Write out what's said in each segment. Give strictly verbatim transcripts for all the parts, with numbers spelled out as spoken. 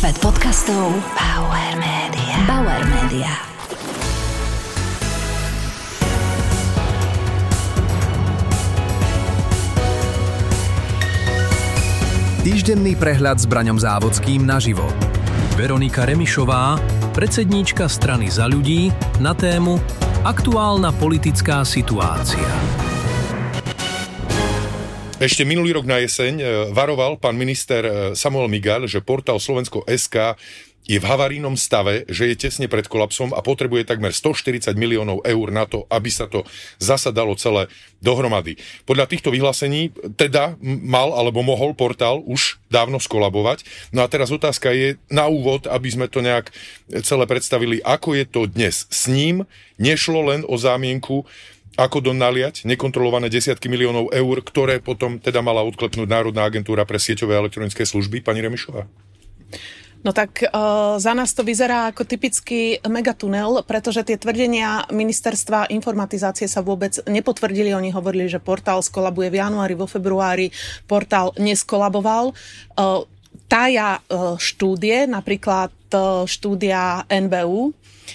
Svet podcastov Bauer Media. Bauer Media. Týždenný prehľad s Braňom Závodským naživo. Veronika Remišová, predsedníčka strany Za ľudí, na tému Aktuálna politická situácia. Ešte minulý rok na jeseň varoval pán minister Samuel Migaľ, že portál Slovensko bodka es ká je v havarijnom stave, že je tesne pred kolapsom a potrebuje takmer stoštyridsať miliónov eur na to, aby sa to zasa dalo celé dohromady. Podľa týchto vyhlásení teda mal alebo mohol portál už dávno skolabovať. No a teraz otázka je na úvod, aby sme to nejak celé predstavili, ako je to dnes s ním. Nešlo len o zámienku, ako donaliať nekontrolované desiatky miliónov eur, ktoré potom teda mala odklepnúť Národná agentúra pre sieťové a elektronické služby. Pani Remišová? No tak uh, za nás to vyzerá ako typický megatunel, pretože tie tvrdenia ministerstva informatizácie sa vôbec nepotvrdili. Oni hovorili, že portál skolabuje v januári, vo februári. Portál neskolaboval. Uh, tája uh, štúdie, napríklad uh, štúdia en bé ú,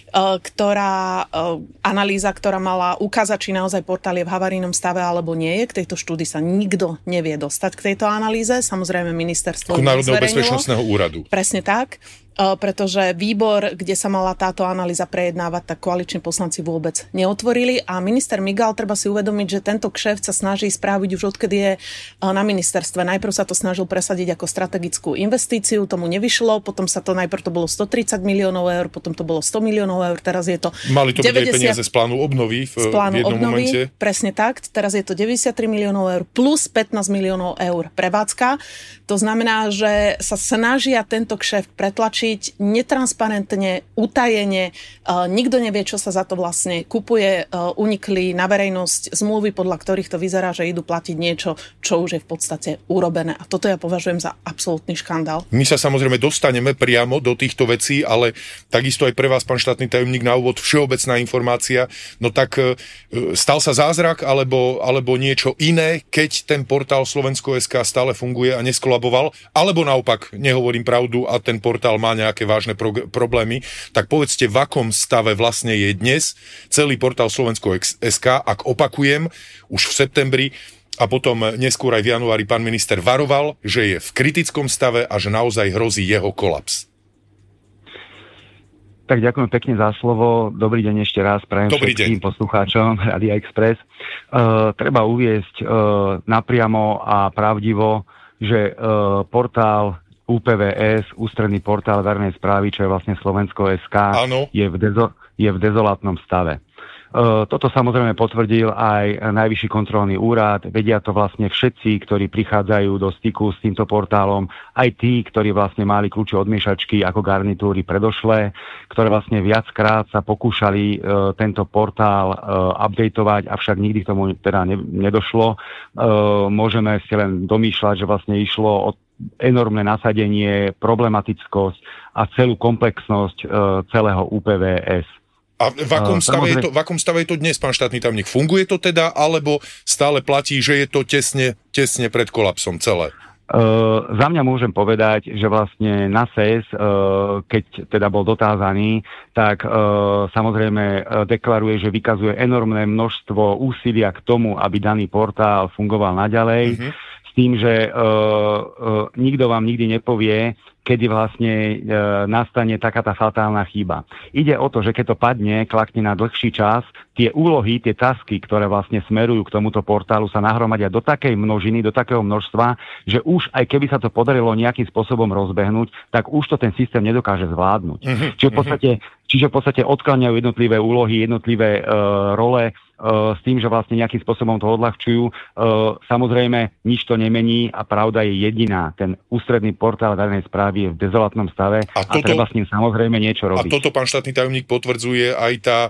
ktorá, analýza, ktorá mala ukázať, či naozaj portál je v havarijnom stave alebo nie je. K tejto štúdii sa nikto nevie dostať k tejto analýze. Samozrejme ministerstvo Ku Národného bezpečnostného úradu. Presne tak. Pretože výbor, kde sa mala táto analýza prejednávať, tak koaliční poslanci vôbec neotvorili a minister Migaľ, treba si uvedomiť, že tento kšeft sa snaží správiť už odkedy je na ministerstve. Najprv sa to snažil presadiť ako strategickú investíciu, tomu nevyšlo, potom sa to najprv to bolo stotridsať miliónov eur, potom to bolo sto miliónov eur, teraz je to Mali to deväťdesiat, byť aj peniaze z plánu obnovy v, z plánu v jednom obnovy, momente. Presne tak, teraz je to deväťdesiattri miliónov eur plus pätnásť miliónov eur prevádzka. To znamená, že sa snažia tento kšeft pretlačiť netransparentne, utajene, uh, nikto nevie, čo sa za to vlastne kupuje, uh, unikli na verejnosť zmluvy, podľa ktorých to vyzerá, že idú platiť niečo, čo už je v podstate urobené. A toto ja považujem za absolútny škandál. My sa samozrejme dostaneme priamo do týchto vecí, ale takisto aj pre vás, pán štátny tajomník, na úvod všeobecná informácia. No tak uh, stal sa zázrak, alebo, alebo niečo iné, keď ten portál Slovensko bodka es ká stále funguje a neskolaboval, alebo naopak, nehovorím pravdu a ten portál má nejaké vážne pro- problémy, tak povedzte, v akom stave vlastne je dnes celý portál Slovensko bodka es ká, ak opakujem, už v septembri a potom neskôr aj v januári pán minister varoval, že je v kritickom stave a že naozaj hrozí jeho kolaps. Tak ďakujem pekne za slovo. Dobrý deň ešte raz prajem všetkým poslucháčom Rádia Express. Uh, treba uviesť uh, napriamo a pravdivo, že uh, portál ú pé vé es, ústredný portál verejnej správy, čo je vlastne Slovensko bodka es ká, je v, dezo- je v dezolátnom stave. Uh, toto samozrejme potvrdil aj Najvyšší kontrolný úrad, vedia to vlastne všetci, ktorí prichádzajú do styku s týmto portálom, aj tí, ktorí vlastne mali kľúče od miešačky ako garnitúry predošlé, ktoré vlastne viackrát sa pokúšali uh, tento portál uh, updateovať, avšak nikdy k tomu teda ne- nedošlo. Uh, môžeme si len domýšľať, že vlastne išlo o enormné nasadenie, problematickosť a celú komplexnosť uh, celého ú pé vé es. A v akom, uh, stave je to, v akom stave je to dnes, pán štátny tajomník? Funguje to teda, alebo stále platí, že je to tesne, tesne pred kolapsom celé? Uh, za mňa môžem povedať, že vlastne en á es, uh, keď teda bol dotázaný, tak uh, samozrejme uh, deklaruje, že vykazuje enormné množstvo úsilia k tomu, aby daný portál fungoval naďalej. Uh-huh. S tým, že uh, uh, nikto vám nikdy nepovie, kedy vlastne e, nastane taká tá fatálna chyba. Ide o to, že keď to padne, klakne na dlhší čas, tie úlohy, tie tasky, ktoré vlastne smerujú k tomuto portálu, sa nahromadia do takej množiny, do takého množstva, že už aj keby sa to podarilo nejakým spôsobom rozbehnúť, tak už to ten systém nedokáže zvládnuť. Mm-hmm. Čiže v podstate, čiže v podstate odkláňajú jednotlivé úlohy, jednotlivé e, role, s tým, že vlastne nejakým spôsobom to odľahčujú. Samozrejme, nič to nemení a pravda je jediná. Ten ústredný portál verejnej správy je v dezolátnom stave a, toto, a treba s ním samozrejme niečo robiť. A toto, pán štátny tajomník, potvrdzuje aj tá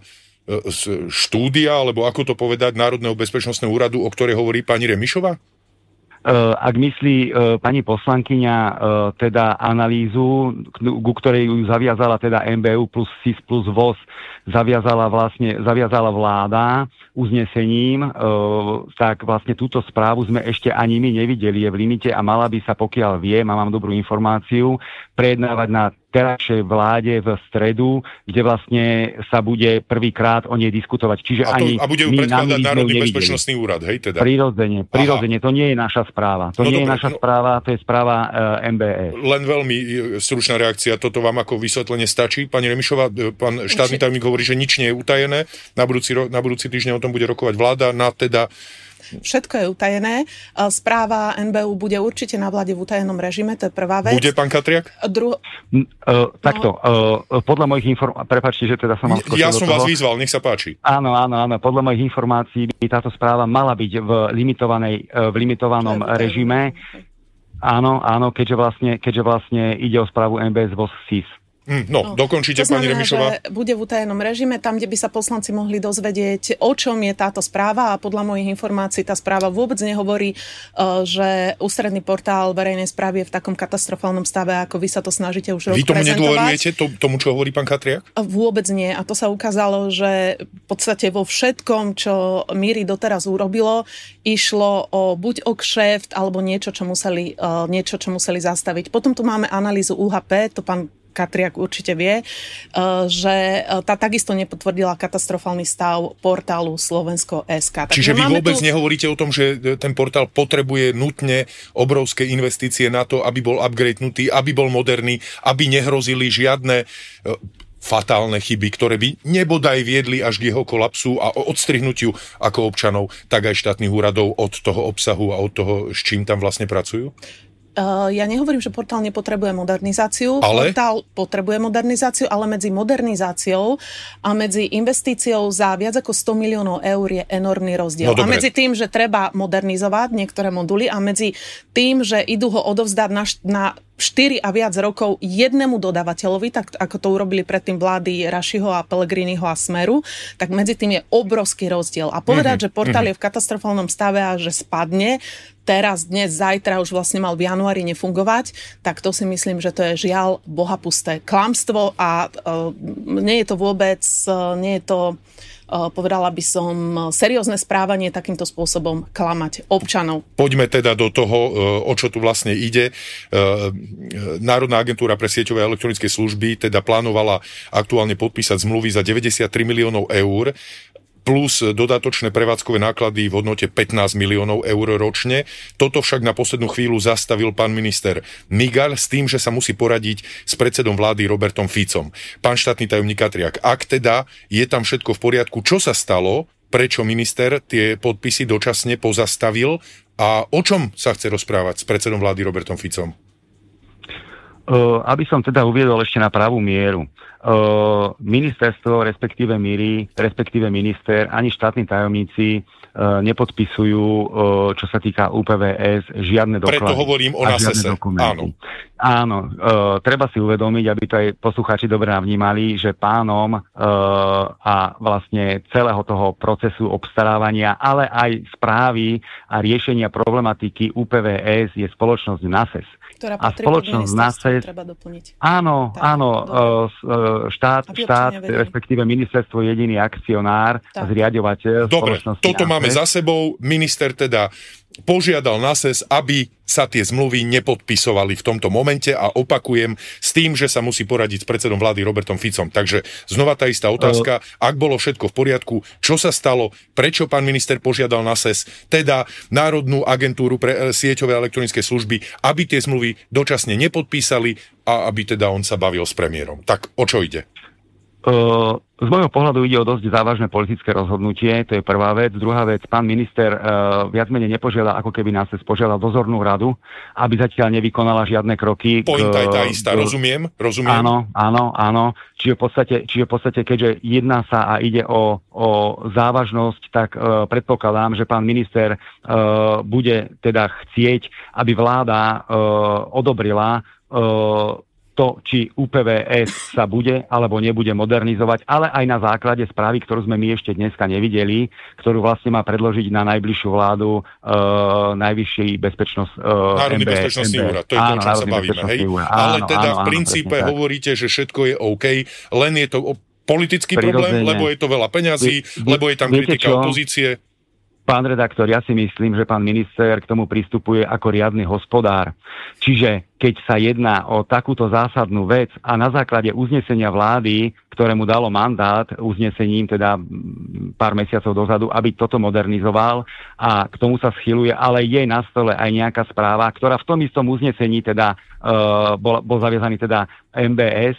štúdia, alebo ako to povedať, Národného bezpečnostného úradu, o ktorej hovorí pani Remišová? ak myslí pani poslankyňa teda analýzu, ku ktorej ju zaviazala teda em bé ú plus es í es plus vé o es, zaviazala vlastne, zaviazala vláda uznesením, tak vlastne túto správu sme ešte ani my nevideli, je v limite a mala by sa, pokiaľ viem a mám dobrú informáciu, prejednávať na terajšej vláde v stredu, kde vlastne sa bude prvýkrát o nej diskutovať. Čiže a, to, ani a bude ju predkladať Národný bezpečnostný úrad, hej teda? Prirodzene, prirodzene, to nie je naša správa. To no nie dobre, je naša no, správa, to je správa uh, em bé es. Len veľmi stručná reakcia, toto vám ako vysvetlenie stačí? Pani Remišová, pán štátny tajomník hovorí, že nič nie je utajené, na budúci, ro- na budúci týždeň o tom bude rokovať vláda, na teda Všetko je utajené. Správa en bé ú bude určite na vláde v utajenom režime, to je prvá vec. Bude, pán Katriak? Dru... Uh, takto, uh, podľa mojich informácií, prepáčte, že teda som vám skočil Ja som do toho. vás vyzval, nech sa páči. Áno, áno, áno, podľa mojich informácií by táto správa mala byť v limitovanej, v limitovanom režime. Áno, áno, keďže vlastne, keďže vlastne ide o správu em bé es vé o es es í es. Mm, no, no, dokončite, pani Remišová. Že bude v utajenom režime, tam, kde by sa poslanci mohli dozvedieť, o čom je táto správa, a podľa mojich informácií tá správa vôbec nehovorí, že ústredný portál verejnej správy je v takom katastrofálnom stave, ako vy sa to snažíte už vy tomu prezentovať. nedôverujete, to, tomu, čo hovorí pán Katriak? Vôbec nie. A to sa ukázalo, že v podstate vo všetkom, čo Míri doteraz urobilo, išlo o buď o kšeft, alebo niečo, čo museli, niečo, čo museli zastaviť. Potom tu máme analýzu ú há pé, to pán Katriak určite vie, že tá takisto nepotvrdila katastrofálny stav portálu Slovensko bodka es ká. Čiže vy vôbec tu... nehovoríte o tom, že ten portál potrebuje nutne obrovské investície na to, aby bol upgradenutý, aby bol moderný, aby nehrozili žiadne fatálne chyby, ktoré by nebodaj viedli až k jeho kolapsu a odstrihnutiu ako občanov, tak aj štátnych úradov od toho obsahu a od toho, s čím tam vlastne pracujú? Uh, ja nehovorím, že portál nepotrebuje modernizáciu. Ale? Portál potrebuje modernizáciu, ale medzi modernizáciou a medzi investíciou za viac ako sto miliónov eur je enormný rozdiel. No, a medzi tým, že treba modernizovať niektoré moduly, a medzi tým, že idú ho odovzdať na, na štyri a viac rokov jednému dodávateľovi, tak ako to urobili predtým vlády Rašiho a Pellegriniho a Smeru, tak medzi tým je obrovský rozdiel. A povedať, mm-hmm. že portál mm-hmm. je v katastrofálnom stave a že spadne, teraz, dnes, zajtra už vlastne mal v januári nefungovať, tak to si myslím, že to je žiaľ bohapusté klamstvo a uh, nie je to vôbec, uh, nie je to povedala by som, seriózne správanie takýmto spôsobom klamať občanov. Poďme teda do toho, o čo tu vlastne ide. Národná agentúra pre sieťové a elektronické služby teda plánovala aktuálne podpísať zmluvy za deväťdesiattri miliónov eur, plus dodatočné prevádzkové náklady v hodnote pätnásť miliónov eur ročne. Toto však na poslednú chvíľu zastavil pán minister Migaľ s tým, že sa musí poradiť s predsedom vlády Robertom Ficom. Pán štátny tajomník Katriak, ak teda je tam všetko v poriadku, čo sa stalo, prečo minister tie podpisy dočasne pozastavil a o čom sa chce rozprávať s predsedom vlády Robertom Ficom? Uh, aby som teda uviedol ešte na pravú mieru. Uh, ministerstvo, respektíve Míri, respektíve minister, ani štátni tajomníci uh, nepodpisujú, uh, čo sa týka ú pé vé es, žiadne doklady. Preto hovorím o nasese. Áno. Áno, uh, treba si uvedomiť, aby to aj poslucháči dobre navnímali, že pánom uh, a vlastne celého toho procesu obstarávania, ale aj správy a riešenia problematiky ú pé vé es je spoločnosť nases. Ktorá a spoločnosť nases, treba doplniť. Áno, tak, áno, uh, štát, štát respektíve ministerstvo jediný akcionár a zriaďovateľ spoločnosti. Dobre, toto nases. Máme za sebou. Minister teda požiadal nases, aby sa tie zmluvy nepodpisovali v tomto momente a opakujem s tým, že sa musí poradiť s predsedom vlády Robertom Ficom. Takže znova tá istá otázka, ak bolo všetko v poriadku, čo sa stalo, prečo pán minister požiadal nases, teda Národnú agentúru pre sieťové a elektronické služby, aby tie zmluvy dočasne nepodpísali a aby teda on sa bavil s premiérom. Tak o čo ide? Uh, z môjho pohľadu ide o dosť závažné politické rozhodnutie, to je prvá vec. Druhá vec, pán minister uh, viac menej nepožiadal, ako keby nás požiadal dozornú radu, aby zatiaľ nevykonala žiadne kroky. Pointa je tá istá, k, rozumiem, rozumiem. Áno, áno, áno. Čiže v podstate, čiže v podstate keďže jedná sa a ide o, o závažnosť, tak uh, predpokladám, že pán minister uh, bude teda chcieť, aby vláda uh, odobrila uh, to, či ú pé vé es sa bude alebo nebude modernizovať, ale aj na základe správy, ktorú sme my ešte dneska nevideli, ktorú vlastne má predložiť na najbližšiu vládu uh, najvyšší bezpečnosť uh, Národný em bé es, bezpečnostný em bé es. úrad, to je to, o čom sa bavíme. Hej? Ale áno, teda áno, v princípe áno, hovoríte, že všetko je OK, len je to politický problém, lebo je to veľa peňazí, Vy, lebo je tam kritika opozície. Pán redaktor, ja si myslím, že pán minister k tomu pristupuje ako riadny hospodár. Čiže keď sa jedná o takúto zásadnú vec a na základe uznesenia vlády, ktoré mu dalo mandát uznesením teda pár mesiacov dozadu, aby toto modernizoval a k tomu sa schyluje, ale je na stole aj nejaká správa, ktorá v tom istom uznesení teda uh, bol, bol zaviazaný teda em bé es,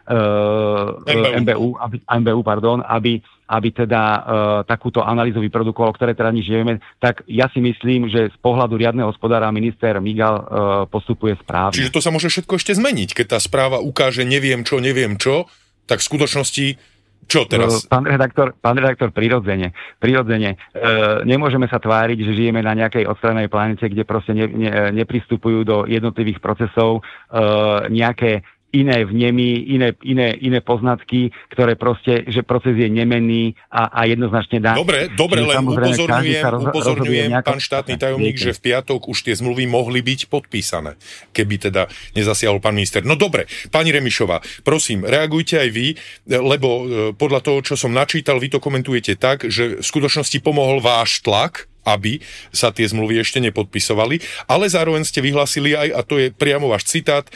uh, em bé ú, aby, em bé ú, pardon, aby aby teda uh, takúto analýzu vyprodukoval, o ktoré teda nič nevieme, tak ja si myslím, že z pohľadu riadneho hospodára minister Migal uh, postupuje správne. Čiže to sa môže všetko ešte zmeniť, keď tá správa ukáže neviem čo, neviem čo, tak v skutočnosti čo teraz? Pán redaktor, pán redaktor, prirodzene, prirodzene. E, nemôžeme sa tváriť, že žijeme na nejakej odstrannej planete, kde proste ne, ne, nepristupujú do jednotlivých procesov e, nejaké iné vnemy, iné, iné, iné poznatky, ktoré proste, že proces je nemenný a, a jednoznačne dá. Dobre, dobre, len upozorňujem, roz, upozorňujem nejaká... pán štátny tajomník, Viete. že v piatok už tie zmluvy mohli byť podpísané, keby teda nezasiahol pán minister. No dobre, pani Remišová, prosím, reagujte aj vy, lebo podľa toho, čo som načítal, vy to komentujete tak, že v skutočnosti pomohol váš tlak, aby sa tie zmluvy ešte nepodpisovali, ale zároveň ste vyhlásili aj, a to je priamo váš citát,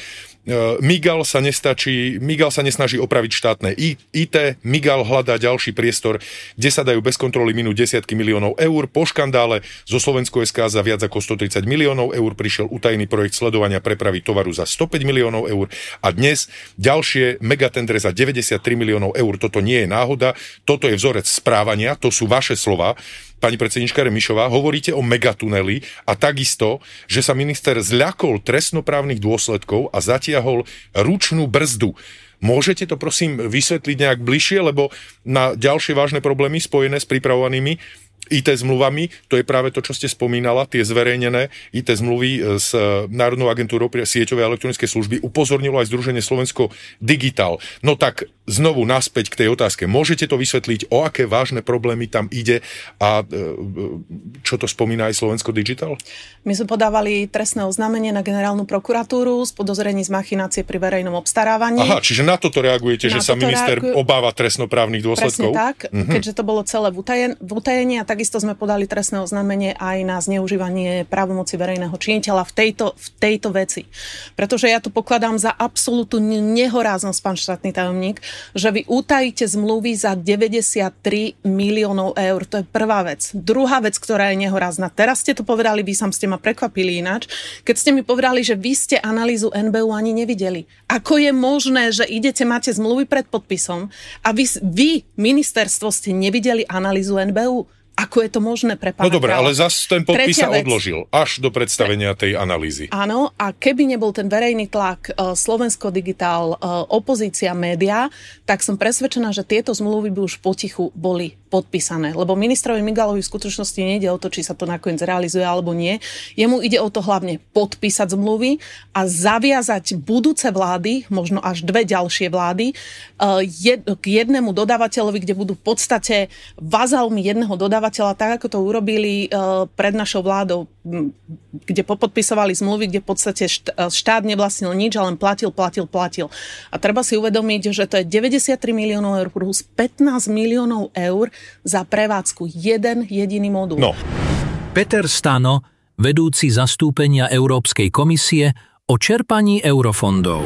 Migal sa nestačí, Migal sa nesnaží opraviť štátne í té, Migal hľadá ďalší priestor, kde sa dajú bez kontroly minúť desiatky miliónov eur. Po škandále zo Slovensko es ká za viac ako stotridsať miliónov eur prišiel utajený projekt sledovania prepravy tovaru za stopäť miliónov eur a dnes ďalšie megatendre za deväťdesiattri miliónov eur. Toto nie je náhoda, toto je vzorec správania, to sú vaše slova. Pani predsednička Remišová, hovoríte o megatuneli a takisto, že sa minister zľakol trestnoprávnych dôsledkov a zatiahol ručnú brzdu. Môžete to prosím vysvetliť nejak bližšie, lebo na ďalšie vážne problémy spojené s pripravovanými í té zmluvami, to je práve to, čo ste spomínala, tie zverejnené í té zmluvy s Národnou agentúrou pre sieťové a elektronické služby upozornilo aj Združenie Slovensko Digital. No tak znovu naspäť k tej otázke. Môžete to vysvetliť, o aké vážne problémy tam ide a čo to spomína aj Slovensko Digital? My sme podávali trestné oznámenie na generálnu prokuratúru z podozrení z machinácie pri verejnom obstarávaní. Aha, čiže na toto reagujete, na že sa minister reagujú... obáva trestnoprávnych dôsledkov? Presne tak, uh-huh. Keďže to bolo celé v, utajen- v utajení a takisto sme podali trestné oznámenie aj na zneužívanie právomoci verejného činiteľa v tejto, v tejto veci. Pretože ja tu pokladám za absolútnu nehoráznosť, pán štátny tajomník, že vy utajíte zmluvy za deväťdesiattri miliónov eur. To je prvá vec. Druhá vec, ktorá je nehorázna. Teraz ste to povedali, vy sám ste ma prekvapili ináč, keď ste mi povedali, že vy ste analýzu en bé ú ani nevideli. Ako je možné, že idete, máte zmluvy pred podpisom a vy, vy ministerstvo, ste nevideli analýzu en bé ú? Ako je to možné pre pána No dobre, kráľa? ale zase ten podpis sa vec. odložil až do predstavenia tej analýzy. Áno, a keby nebol ten verejný tlak uh, Slovensko Digitál, uh, opozícia, média, tak som presvedčená, že tieto zmluvy by už potichu boli podpísané. Lebo ministrovi Migalovi v skutočnosti nejde o to, či sa to nakoniec realizuje alebo nie. Jemu ide o to hlavne podpísať zmluvy a zaviazať budúce vlády, možno až dve ďalšie vlády, uh, jed, k jednému dodávateľovi, kde budú v podstate vazalmi jedného dodávateľa, tak ako to urobili uh, pred našou vládou, kde popodpisovali zmluvy, kde v podstate štát nevlastnil nič, ale len platil, platil, platil. A treba si uvedomiť, že to je deväťdesiattri miliónov eur plus pätnásť miliónov eur za prevádzku. Jeden jediný modul. No. Peter Stano, vedúci zastúpenia Európskej komisie o čerpaní eurofondov.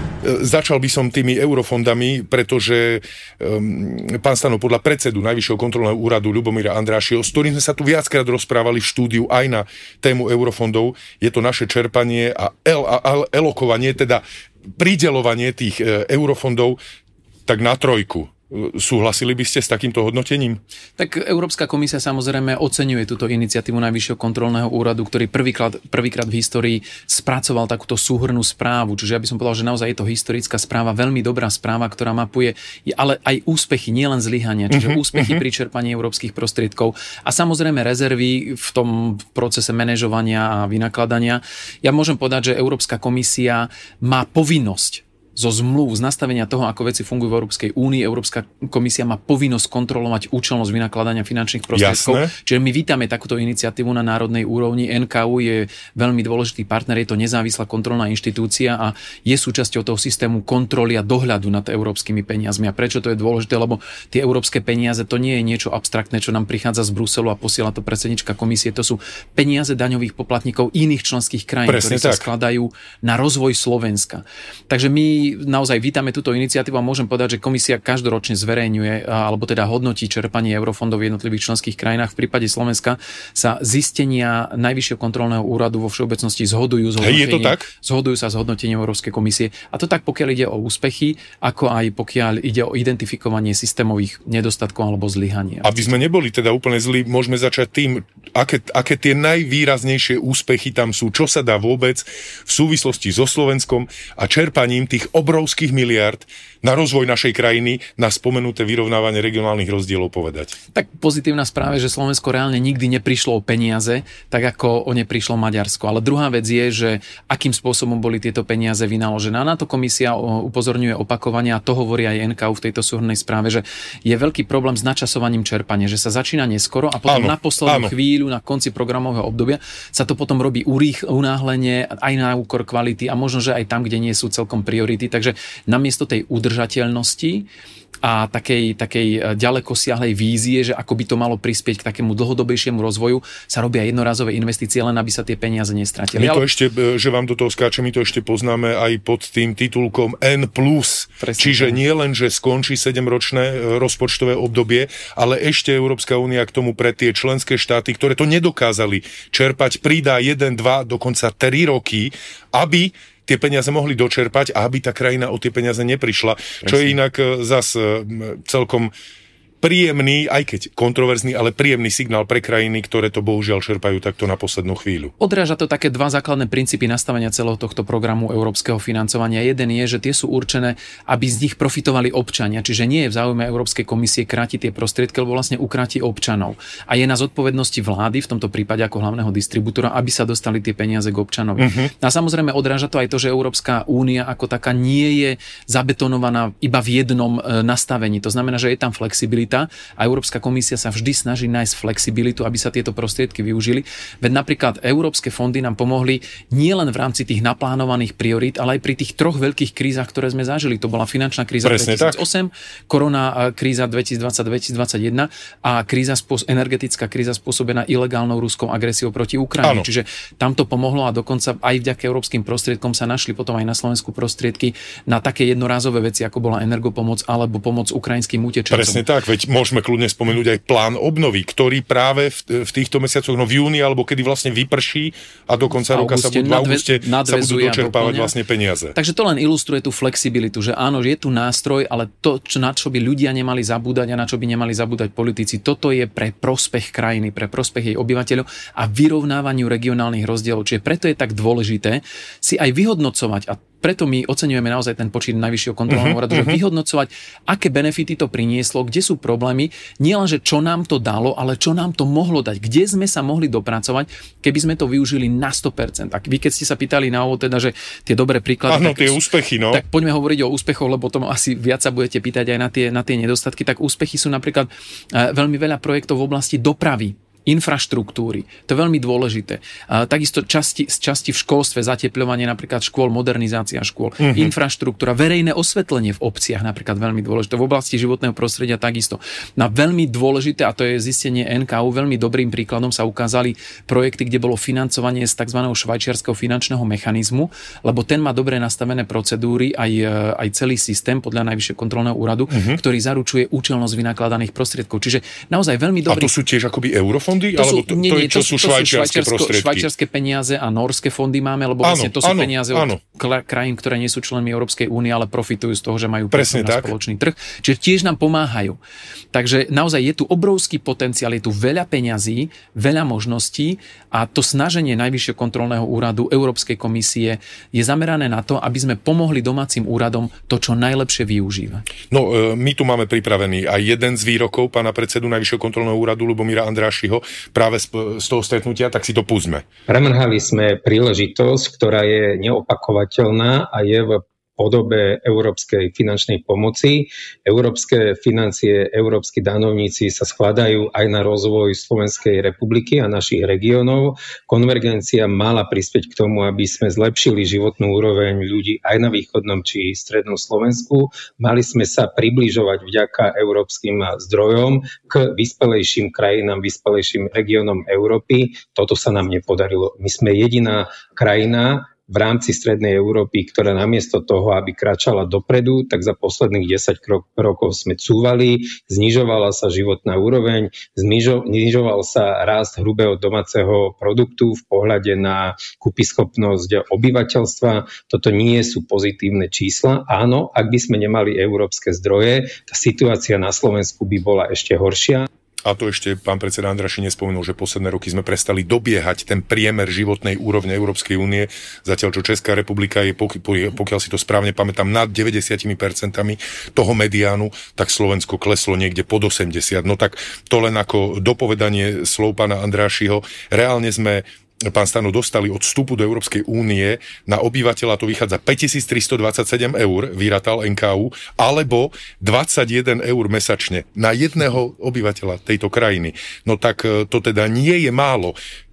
Začal by som tými eurofondami, pretože um, pán Stano, podľa predsedu Najvyššieho kontrolného úradu Ľubomíra Andrášiho, s ktorým sme sa tu viackrát rozprávali v štúdiu aj na tému eurofondov, je to naše čerpanie a el- a elokovanie, teda prideľovanie tých e, eurofondov tak na trojku. Súhlasili by ste s takýmto hodnotením? Tak Európska komisia samozrejme oceňuje túto iniciatívu Najvyššieho kontrolného úradu, ktorý prvýkrát, prvýkrát v histórii spracoval takúto súhrnnú správu. Čiže ja by som povedal, že naozaj je to historická správa, veľmi dobrá správa, ktorá mapuje ale aj úspechy, nielen zlyhania, čiže uh-huh, úspechy uh-huh. pri čerpaní európskych prostriedkov a samozrejme rezervy v tom procese manažovania a vynakladania. Ja môžem povedať, že Európska komisia má povinnosť zo zmluv, z nastavenia toho, ako veci fungujú v Európskej únii. Európska komisia má povinnosť kontrolovať účelnosť vynakladania finančných prostriedkov. Jasné. Čiže my vítame takúto iniciatívu na národnej úrovni. en ká ú je veľmi dôležitý partner, je to nezávislá kontrolná inštitúcia a je súčasťou toho systému kontroly a dohľadu nad európskymi peniazmi. A prečo to je dôležité? Lebo tie európske peniaze to nie je niečo abstraktné, čo nám prichádza z Bruselu a posiela to predsednička komisie. To sú peniaze daňových poplatníkov iných členských krajín, Presne ktoré tak. sa skladajú na rozvoj Slovenska. Takže my naozaj vítame túto iniciatívu a môžem povedať, že komisia každoročne zverejňuje alebo teda hodnotí čerpanie eurofondov v jednotlivých členských krajinách. V prípade Slovenska sa zistenia Najvyššieho kontrolného úradu vo všeobecnosti zhodujú s Hej, je to tak? zhodujú sa s hodnotením Európskej komisie. A to tak pokiaľ ide o úspechy, ako aj pokiaľ ide o identifikovanie systémových nedostatkov alebo zlyhania. Aby sme neboli teda úplne zlí, môžeme začať tým, aké, aké tie najvýraznejšie úspechy tam sú, čo sa dá vôbec v súvislosti so Slovenskom a čerpaním tých obrovských miliárd na rozvoj našej krajiny, na spomenuté vyrovnávanie regionálnych rozdielov povedať. Tak pozitívna správa je, že Slovensko reálne nikdy neprišlo o peniaze, tak ako o ne prišlo Maďarsko. Ale druhá vec je, že akým spôsobom boli tieto peniaze vynaložené. A na to komisia upozorňuje opakovane a to hovorí aj en ká ú v tejto súhrnnej správe, že je veľký problém s načasovaním čerpania, že sa začína neskoro a potom áno, na poslednú áno. chvíľu, na konci programového obdobia sa to potom robí urých, unáhlenie aj na úkor kvality a možno, že aj tam, kde nie sú celkom priority. Takže namiesto tej udržateľnosti a takej, takej ďalekosiahlej vízie, že ako by to malo prispieť k takému dlhodobejšiemu rozvoju, sa robia jednorazové investície, len aby sa tie peniaze nestratili. My to ešte, že vám do toho skáče, my to ešte poznáme aj pod tým titulkom en plus. Presne. Čiže nie len, že skončí sedemročné rozpočtové obdobie, ale ešte Európska únia k tomu pre tie členské štáty, ktoré to nedokázali čerpať, pridá jeden, dva, dokonca tri roky, aby tie peniaze mohli dočerpať a aby tá krajina o tie peniaze neprišla. Presne. Čo je inak zas celkom príjemný, aj keď kontroverzný, ale príjemný signál pre krajiny, ktoré to bohužiaľ čerpajú takto na poslednú chvíľu. Odráža to také dva základné princípy nastavenia celého tohto programu európskeho financovania. Jeden je, že tie sú určené, aby z nich profitovali občania, čiže nie je v záujme Európskej komisie krátiť tie prostriedky, lebo vlastne ukráti občanov. A je na zodpovednosti vlády, v tomto prípade ako hlavného distribútora, aby sa dostali tie peniaze k občanovi. Uh-huh. A samozrejme odráža to aj to, že Európska únia ako taká nie je zabetonovaná iba v jednom nastavení. To znamená, že je tam flexibilita. A Európska komisia sa vždy snaží nájsť flexibilitu, aby sa tieto prostriedky využili. Veď napríklad európske fondy nám pomohli nielen v rámci tých naplánovaných priorít, ale aj pri tých troch veľkých krízach, ktoré sme zažili. To bola finančná kríza Presne dvetisícosem, tak. korona kríza dvetisícdvadsať dvetisícdvadsaťjeden a kríza, energetická kríza spôsobená ilegálnou ruskou agresiou proti Ukrajine. Áno. Čiže tam to pomohlo a dokonca aj vďaka európskym prostriedkom sa našli potom aj na Slovensku prostriedky na také jednorázové veci, ako bola energopomoc alebo pomoc ukrajinským utečencom. Presne tak, veď môžeme kľudne spomenúť aj plán obnovy, ktorý práve v, v týchto mesiacoch, no v júni alebo kedy vlastne vyprší a do konca roka sa budú, v auguste sa budú dočerpávať vlastne peniaze. Takže to len ilustruje tú flexibilitu, že áno, je tu nástroj, ale to, čo, na čo by ľudia nemali zabúdať a na čo by nemali zabúdať politici, toto je pre prospech krajiny, pre prospech jej obyvateľov a vyrovnávaniu regionálnych rozdielov. Čiže preto je tak dôležité si aj vyhodnocovať a preto my oceňujeme naozaj ten počet Najvyššieho kontrolného úradu, uh-huh, že vyhodnocovať, aké benefity to prinieslo, kde sú problémy, nielen, že čo nám to dalo, ale čo nám to mohlo dať, kde sme sa mohli dopracovať, keby sme to využili na sto percent. Tak vy, keď ste sa pýtali na ovo, teda, že tie dobré príklady... Áno, tak, tie úspechy, no. Tak poďme hovoriť o úspechoch, lebo tomu asi viac sa budete pýtať aj na tie, na tie nedostatky. Tak úspechy sú napríklad veľmi veľa projektov v oblasti dopravy, infraštruktúry. To je veľmi dôležité. A takisto časti, z časti v školstve, zatepľovanie napríklad škôl, modernizácia škôl, mm-hmm, infraštruktúra, verejné osvetlenie v obciach napríklad veľmi dôležité. V oblasti životného prostredia takisto. Na veľmi dôležité, a to je zistenie en ká ú, veľmi dobrým príkladom sa ukázali projekty, kde bolo financovanie z tzv. Švajčiarskeho finančného mechanizmu, lebo ten má dobre nastavené procedúry, aj, aj celý systém podľa Najvyššieho kontrolného úradu, mm-hmm, ktorý zaručuje účelnosť vynakladaných prostriedkov. Čiže naozaj veľmi dobrý. A to sú tiež akoby eurofond? Fondy, to sú, alebo to, nie, nie, to, to, to sú švajčiarske prostriedky? Švajčiarske peniaze a norské fondy máme, lebo áno, vlastne to sú áno, peniaze áno. od krajín, ktoré nie sú členmi Európskej únie, ale profitujú z toho, že majú prístup na spoločný trh. Čiže tiež nám pomáhajú. Takže naozaj je tu obrovský potenciál, je tu veľa peňazí, veľa možností a to snaženie Najvyššieho kontrolného úradu, Európskej komisie je zamerané na to, aby sme pomohli domácim úradom to, čo najlepšie využívať. No, my tu máme pripravený aj jeden z výrokov pána predsedu Najvyššieho kontrolného úradu Ľubomíra Andrášiho práve z, z toho stretnutia, tak si to púsme. Premrhali sme príležitosť, ktorá je neopakovateľná a je v podobe európskej finančnej pomoci. Európske financie, európski danovníci sa skladajú aj na rozvoj Slovenskej republiky a našich regiónov. Konvergencia mala prispieť k tomu, aby sme zlepšili životnú úroveň ľudí aj na východnom či strednom Slovensku. Mali sme sa približovať vďaka európskym zdrojom k vyspelejším krajinám, vyspelejším regiónom Európy. Toto sa nám nepodarilo. My sme jediná krajina v rámci Strednej Európy, ktorá namiesto toho, aby kráčala dopredu, tak za posledných desať rokov sme cúvali, znižovala sa životná úroveň, znižo, znižoval sa rast hrubého domáceho produktu v pohľade na kúpyschopnosť obyvateľstva. Toto nie sú pozitívne čísla. Áno, ak by sme nemali európske zdroje, tá situácia na Slovensku by bola ešte horšia. A to ešte pán predseda Andraši nespomenul, že posledné roky sme prestali dobiehať ten priemer životnej úrovne Európskej únie, zatiaľ čo Česká republika je, pokiaľ si to správne pamätám, nad deväťdesiat percent toho mediánu, tak Slovensko kleslo niekde pod osemdesiat. No tak to len ako dopovedanie slov pána Andrášiho. Reálne sme, pán Stano, dostali od vstupu do Európskej únie na obyvateľa, to vychádza päťtisíctristodvadsaťsedem eur, vyratal en ká ú, alebo dvadsaťjeden eur mesačne na jedného obyvateľa tejto krajiny. No tak to teda nie je málo.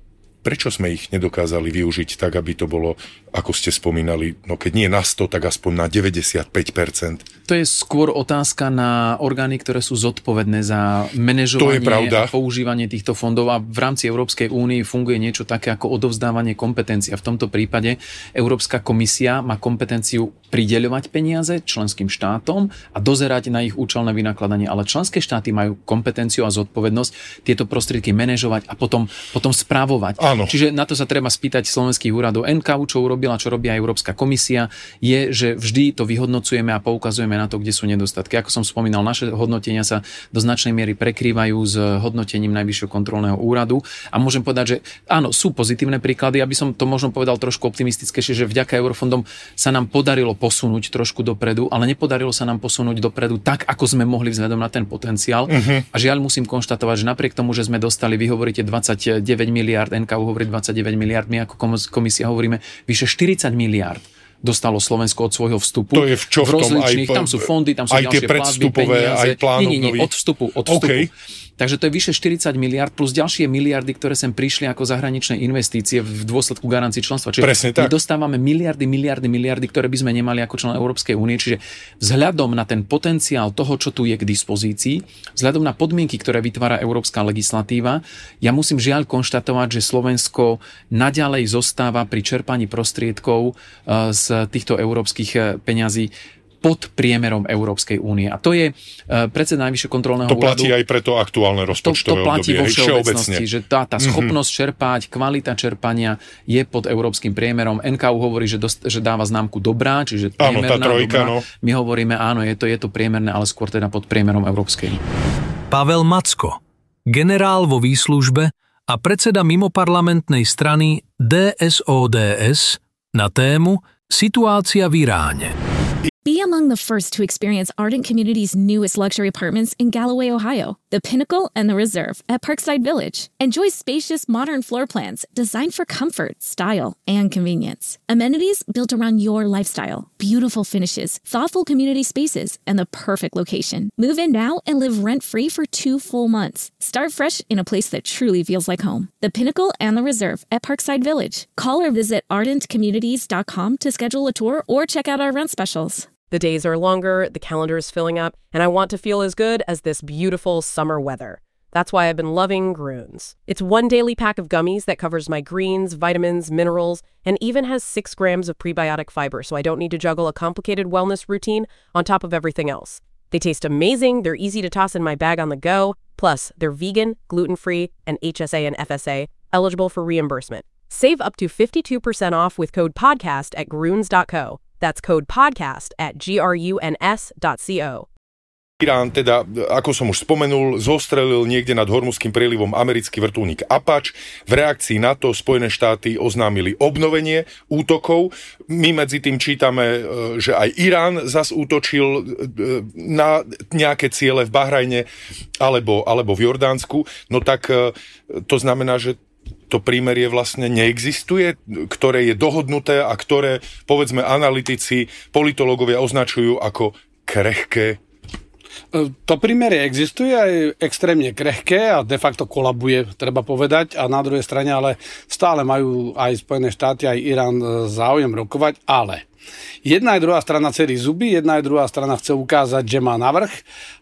Prečo sme ich nedokázali využiť tak, aby to bolo, ako ste spomínali, no keď nie na sto, tak aspoň na deväťdesiatpäť percent? To je skôr otázka na orgány, ktoré sú zodpovedné za manažovanie a používanie týchto fondov, a v rámci Európskej únie funguje niečo také ako odovzdávanie kompetencií. A v tomto prípade Európska komisia má kompetenciu prideľovať peniaze členským štátom a dozerať na ich účelné vynakladanie. Ale členské štáty majú kompetenciu a zodpovednosť tieto prostriedky manažovať a potom, potom správovať. Áno. Čiže na to sa treba spýtať slovenských úradov. en ká ú, čo urobila, čo robí aj Európska komisia, je, že vždy to vyhodnocujeme a poukazujeme na to, kde sú nedostatky. Ako som spomínal, naše hodnotenia sa do značnej miery prekrývajú s hodnotením Najvyššieho kontrolného úradu a môžem povedať, že áno, sú pozitívne príklady, aby som to možno povedal trošku optimistickejšie, že vďaka eurofondom sa nám podarilo posunúť trošku dopredu, ale nepodarilo sa nám posunúť dopredu tak, ako sme mohli vzhľadom na ten potenciál. Uh-huh. A žiaľ musím konštatovať, že napriek tomu, že sme dostali, vy hovoríte dvadsaťdeväť miliárd, en ká ú hovorí dvadsaťdeväť miliárd, my ako komisia hovoríme vyše štyridsať miliárd dostalo Slovensko od svojho vstupu. To je v čo v tom? Aj, tam sú fondy, tam sú ďalšie platby, peniaze. Aj plánov nie, nie, nie, od vstupu. Od vstupu. Okay. Takže to je vyše štyridsať miliárd plus ďalšie miliardy, ktoré sem prišli ako zahraničné investície v dôsledku garancií členstva. Čiže presne tak. My dostávame miliardy, miliardy, miliardy, ktoré by sme nemali ako člen Európskej únie. Čiže vzhľadom na ten potenciál toho, čo tu je k dispozícii, vzhľadom na podmienky, ktoré vytvára európska legislatíva, ja musím žiaľ konštatovať, že Slovensko naďalej zostáva pri čerpaní prostriedkov z týchto európskych peňazí pod priemerom Európskej únie. A to je uh, predseda Najvyššieho kontrolného úradu. To platí aj pre to aktuálne rozpočtové obdobie. To, to platí vo všeobecnosti, že tá, tá schopnosť mm-hmm. čerpať, kvalita čerpania je pod európskym priemerom. en ká ú hovorí, že, dost, že dáva známku dobrá, čiže priemerná, áno, tá trojka, dobrá. No. My hovoríme, áno, je to, je to priemerné, ale skôr teda pod priemerom Európskej. Pavel Macko, generál vo výslužbe a predseda mimoparlamentnej strany dé es ó dé es na tému Situácia v Iráne. Be among the first to experience Ardent Community's newest luxury apartments in Galloway, Ohio, the Pinnacle and the Reserve at Parkside Village. Enjoy spacious, modern floor plans designed for comfort, style, and convenience. Amenities built around your lifestyle, beautiful finishes, thoughtful community spaces, and the perfect location. Move in now and live rent-free for two full months. Start fresh in a place that truly feels like home. The Pinnacle and the Reserve at Parkside Village. Call or visit ardent communities dot com to schedule a tour or check out our rent specials. The days are longer, the calendar is filling up, and I want to feel as good as this beautiful summer weather. That's why I've been loving Groons. It's one daily pack of gummies that covers my greens, vitamins, minerals, and even has six grams of prebiotic fiber, so I don't need to juggle a complicated wellness routine on top of everything else. They taste amazing, they're easy to toss in my bag on the go, plus they're vegan, gluten-free, and H S A and F S A, eligible for reimbursement. Save up to fifty-two percent off with code PODCAST at groons dot co. That's code podcast at gruns dot co. Irán teda, ako som už spomenul, zostrelil niekde nad Hormuzským prielivom americký vrtuľník Apache. V reakcii na to Spojené štáty oznámili obnovenie útokov. My medzi tým čítame, že aj Irán zas útočil na nejaké ciele v Bahrajne alebo, alebo v Jordánsku. No tak to znamená, že to prímerie vlastne neexistuje, ktoré je dohodnuté a ktoré, povedzme, analytici, politológovia označujú ako krehké? To prímerie existuje a je extrémne krehké a de facto kolabuje, treba povedať. A na druhej strane ale stále majú aj Spojené štáty, aj Irán záujem rokovať, ale jedna aj druhá strana celí zuby, jedna aj druhá strana chce ukázať, že má navrch.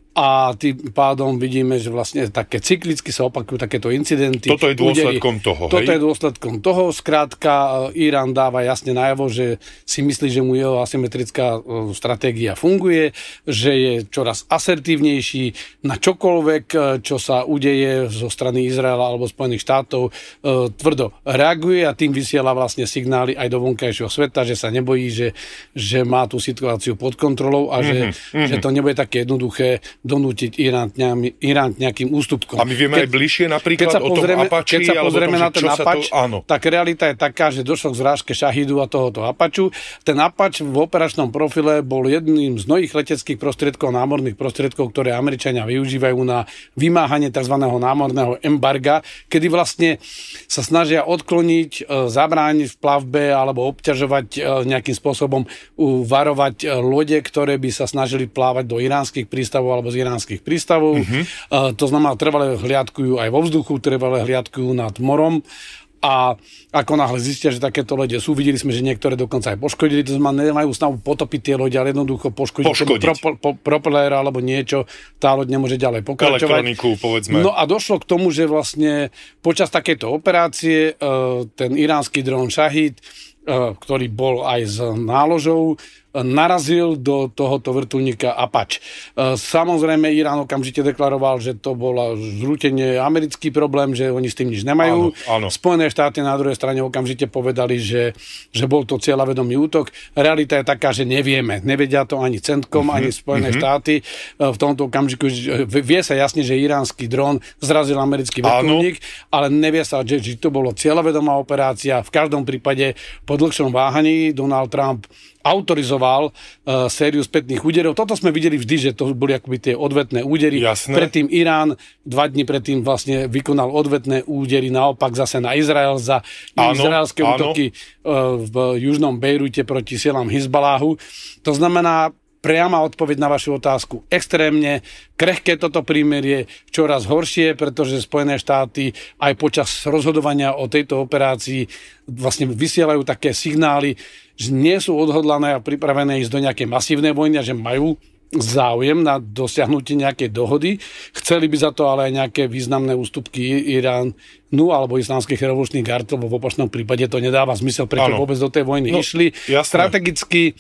A tým pádom vidíme, že vlastne také cyklicky sa opakujú takéto incidenty. Toto je dôsledkom udeli. toho, Toto hej? je dôsledkom toho. Skrátka, Irán dáva jasne najavo, že si myslí, že mu jeho asymetrická stratégia funguje, že je čoraz asertívnejší na čokoľvek, čo sa udeje zo strany Izraela alebo Spojených štátov, tvrdo reaguje a tým vysiela vlastne signály aj do vonkajšieho sveta, že sa nebojí, že, že má tú situáciu pod kontrolou a že, mm-hmm. že to nebude také jednoduché donútiť Irán, Irán k nejakým ústupkom. A my vieme keď, aj bližšie napríklad o tom Apači, keď sa pozrieme tom, na ten Apač, to, tak realita je taká, že došlo k zrážke Šahidu a tohoto Apaču. Ten Apač v operačnom profile bol jedným z mnohých leteckých prostriedkov, námorných prostriedkov, ktoré Američania využívajú na vymáhanie tzv. Námorného embarga, kedy vlastne sa snažia odkloniť, zabrániť v plavbe alebo obťažovať nejakým spôsobom, varovať lode, ktoré by sa snažili plávať do iránskych prístavov alebo z iránskych prístavov. Uh-huh. Uh, to znamená, trvale hliadkujú aj vo vzduchu, trvale hliadkujú nad morom a ako náhle zistia, že takéto lode sú, videli sme, že niektoré dokonca aj poškodili, to znamená, nemajú snahu potopiť tie lode, ale jednoducho poškodiť, poškodiť. Pro, pro, propeller alebo niečo, tá loď nemôže ďalej pokračovať. Elektroniku, povedzme. No a došlo k tomu, že vlastne počas takejto operácie uh, ten iránsky dron Shahid, uh, ktorý bol aj s náložou, narazil do tohoto vrtuľníka Apač. Samozrejme, Irán okamžite deklaroval, že to bolo zrútenie americký problém, že oni s tým nič nemajú. Áno, áno. Spojené štáty na druhej strane okamžite povedali, že, že bol to cieľavedomý útok. Realita je taká, že nevieme. Nevedia to ani Centkom, uh-huh, ani Spojené uh-huh. štáty. V tomto okamžiku vie sa jasne, že iránsky dron zrazil americký vrtuľník, ale nevie sa, že, že to bolo cieľavedomá operácia. V každom prípade po dlhšom váhaní Donald Trump autorizoval uh, sériu spätných úderov. Toto sme videli vždy, že to boli akoby tie odvetné údery. Jasné. Predtým Irán dva dni predtým vlastne vykonal odvetné údery naopak zase na Izrael za áno, izraelské áno. útoky uh, v južnom Bejrute proti silám Hizbaláhu. To znamená, priama odpoveď na vašu otázku. Extrémne krehké toto prímerie, čoraz horšie, pretože Spojené štáty aj počas rozhodovania o tejto operácii vlastne vysielajú také signály, že nie sú odhodlané a pripravené ísť do nejakej masívnej vojny a že majú záujem na dosiahnutie nejakej dohody. Chceli by za to ale aj nejaké významné ústupky Iránu alebo islamských revolučných gard, lebo v opačnom prípade to nedáva zmysel, prečo ano. vôbec do tej vojny no, išli. Jasné. Strategicky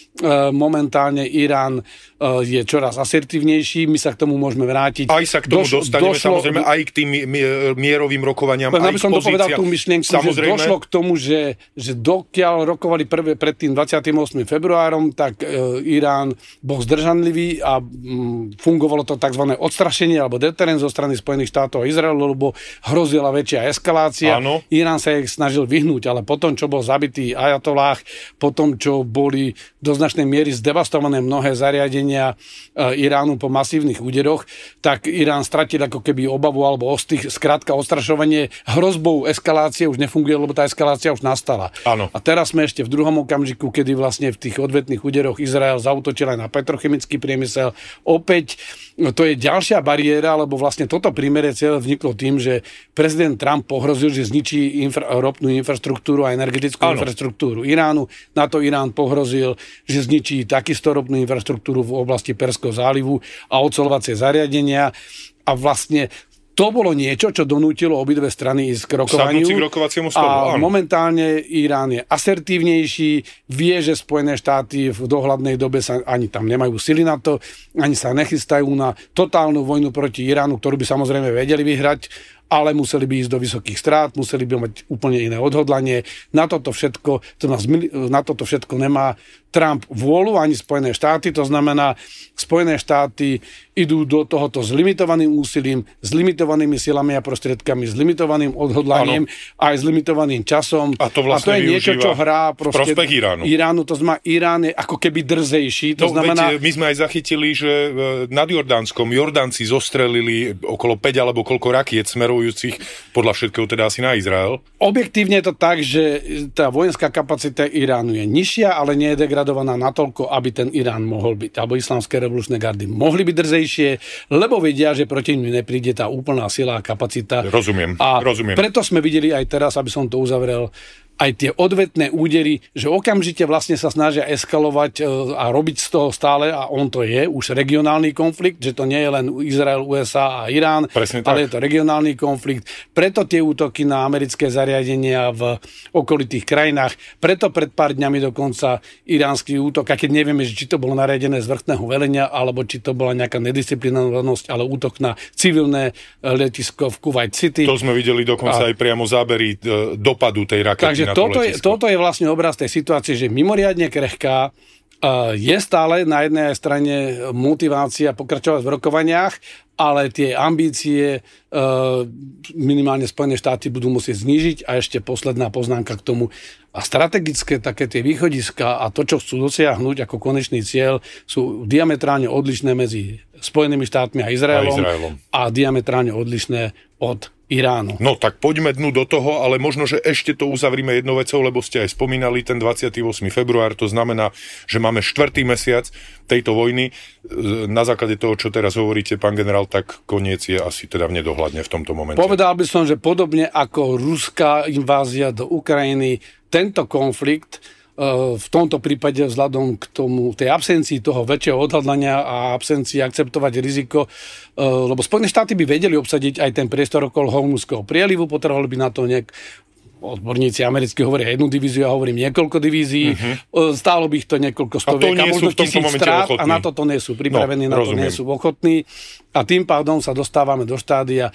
momentálne Irán je čoraz asertívnejší, my sa k tomu môžeme vrátiť. Aj sa k tomu Doš, dostaneme, došlo, aj k tým mierovým rokovaniam, aj k k som dopovedal pozíciám. tú myšlienku, samozrejme. Že došlo k tomu, že, že dokiaľ rokovali prvé pred tým dvadsiatym ôsmym februárom, tak e, Irán bol zdržanlivý a mm, fungovalo to tzv. Odstrašenie alebo deterrent zo strany Spojených štátov a Izraelu, lebo hrozila väčšia eskalácia. Áno. Irán sa ich snažil vyhnúť, ale potom, čo bol zabitý ajatolách, potom, čo boli do značnej miery zdevastované mnohé zariadenia Iránu po masívnych úderoch, tak Irán stratil ako keby obavu alebo ostých, skrátka odstrašovanie hrozbou eskalácie už nefunguje, lebo tá eskalácia už nastala. Áno. A teraz sme ešte v druhom okamžiku, kedy vlastne v tých odvetných úderoch Izrael zaútočil aj na petrochemický priemysel. Opäť to je ďalšia bariéra, lebo vlastne toto prímerie cieľ vzniklo tým, že prezident Trump pohrozil, že zničí infra, ropnú infraštruktúru a energetickú Áno. infraštruktúru Iránu. Na to Irán pohrozil, že zničí takisto ropnú infraštruktúru v oblasti Perského zálivu a oceľovacie zariadenia a vlastne to bolo niečo, čo donútilo obidve strany ísť k rokovaniu. Sadnúci k rokovaciemu stolu, a áno. momentálne Irán je asertívnejší, vie, že Spojené štáty v dohľadnej dobe sa ani tam nemajú sily na to, ani sa nechystajú na totálnu vojnu proti Iránu, ktorú by samozrejme vedeli vyhrať, ale museli by ísť do vysokých strát, museli by mať úplne iné odhodlanie. Na toto všetko, to nás, na toto všetko nemá Trump vôľu, ani Spojené štáty, to znamená, Spojené štáty idú do tohoto s limitovaným úsilím, s limitovanými silami a prostriedkami, s limitovaným odhodlaním, ano. Aj s limitovaným časom. A to vlastne a to je niečo, čo hrá proste prospech Iránu. Iránu. To znamená, Irán je ako keby drzejší. To no, znamená... veď, my sme aj zachytili, že nad Jordánskom Jordánci zostrelili okolo päť alebo koľko rakiet smerujú smerujúcich podľa všetkého teda asi na Izrael. Objektívne je to tak, že tá vojenská kapacita Iránu je nižšia, ale nie je degradovaná natoľko, aby ten Irán mohol byť, alebo islamské revolučné gardy mohli byť drzejšie, lebo vedia, že proti nim nepríde tá úplná sila a kapacita. Rozumiem, a rozumiem. Preto sme videli aj teraz, aby som to uzavrel, aj tie odvetné údery, že okamžite vlastne sa snažia eskalovať a robiť z toho stále, a on to je už regionálny konflikt, že to nie je len Izrael, ú es á a Irán, Presne ale tak. je to regionálny konflikt. Preto tie útoky na americké zariadenia v okolitých krajinách, preto pred pár dňami dokonca iránsky útok, a keď nevieme, či to bolo nariadené z vrchného velenia, alebo či to bola nejaká nedisciplinovanosť, ale útok na civilné letisko v Kuwait City. To sme videli dokonca a... aj priamo zábery dopadu tej rakety. Takže toto je, toto je vlastne obraz tej situácie, že mimoriadne krehká, je stále na jednej strane motivácia pokračovať v rokovaniach, ale tie ambície minimálne Spojené štáty budú musieť znížiť. A ešte posledná poznámka k tomu. A strategické také tie východiska a to, čo chcú dosiahnuť ako konečný cieľ, sú diametrálne odlišné medzi Spojenými štátmi a Izraelom a, Izraelom. a diametrálne odlišné od Iránu. No tak poďme dnu do toho, ale možno, že ešte to uzavrime jednou vecou, lebo ste aj spomínali ten dvadsiateho ôsmeho február, to znamená, že máme štvrtý mesiac tejto vojny. Na základe toho, čo teraz hovoríte, pán generál, tak koniec je asi teda v nedohľadne v tomto momente. Povedal by som, že podobne ako ruská invázia do Ukrajiny, tento konflikt v tomto prípade vzhľadom k tomu, tej absencii toho väčšieho odhľadania a absencii akceptovať riziko, lebo Spojené štáty by vedeli obsadiť aj ten priestor okolo Hormuzského prielivu, potrebovali by na to nejak odborníci americkí hovoria jednu divíziu, ja hovorím niekoľko divízií, uh-huh. stálo by ich to niekoľko stoviek a, a možno tisíc strát a na toto nie sú pripravení, no, na to nie sú ochotní a tým pádom sa dostávame do štádia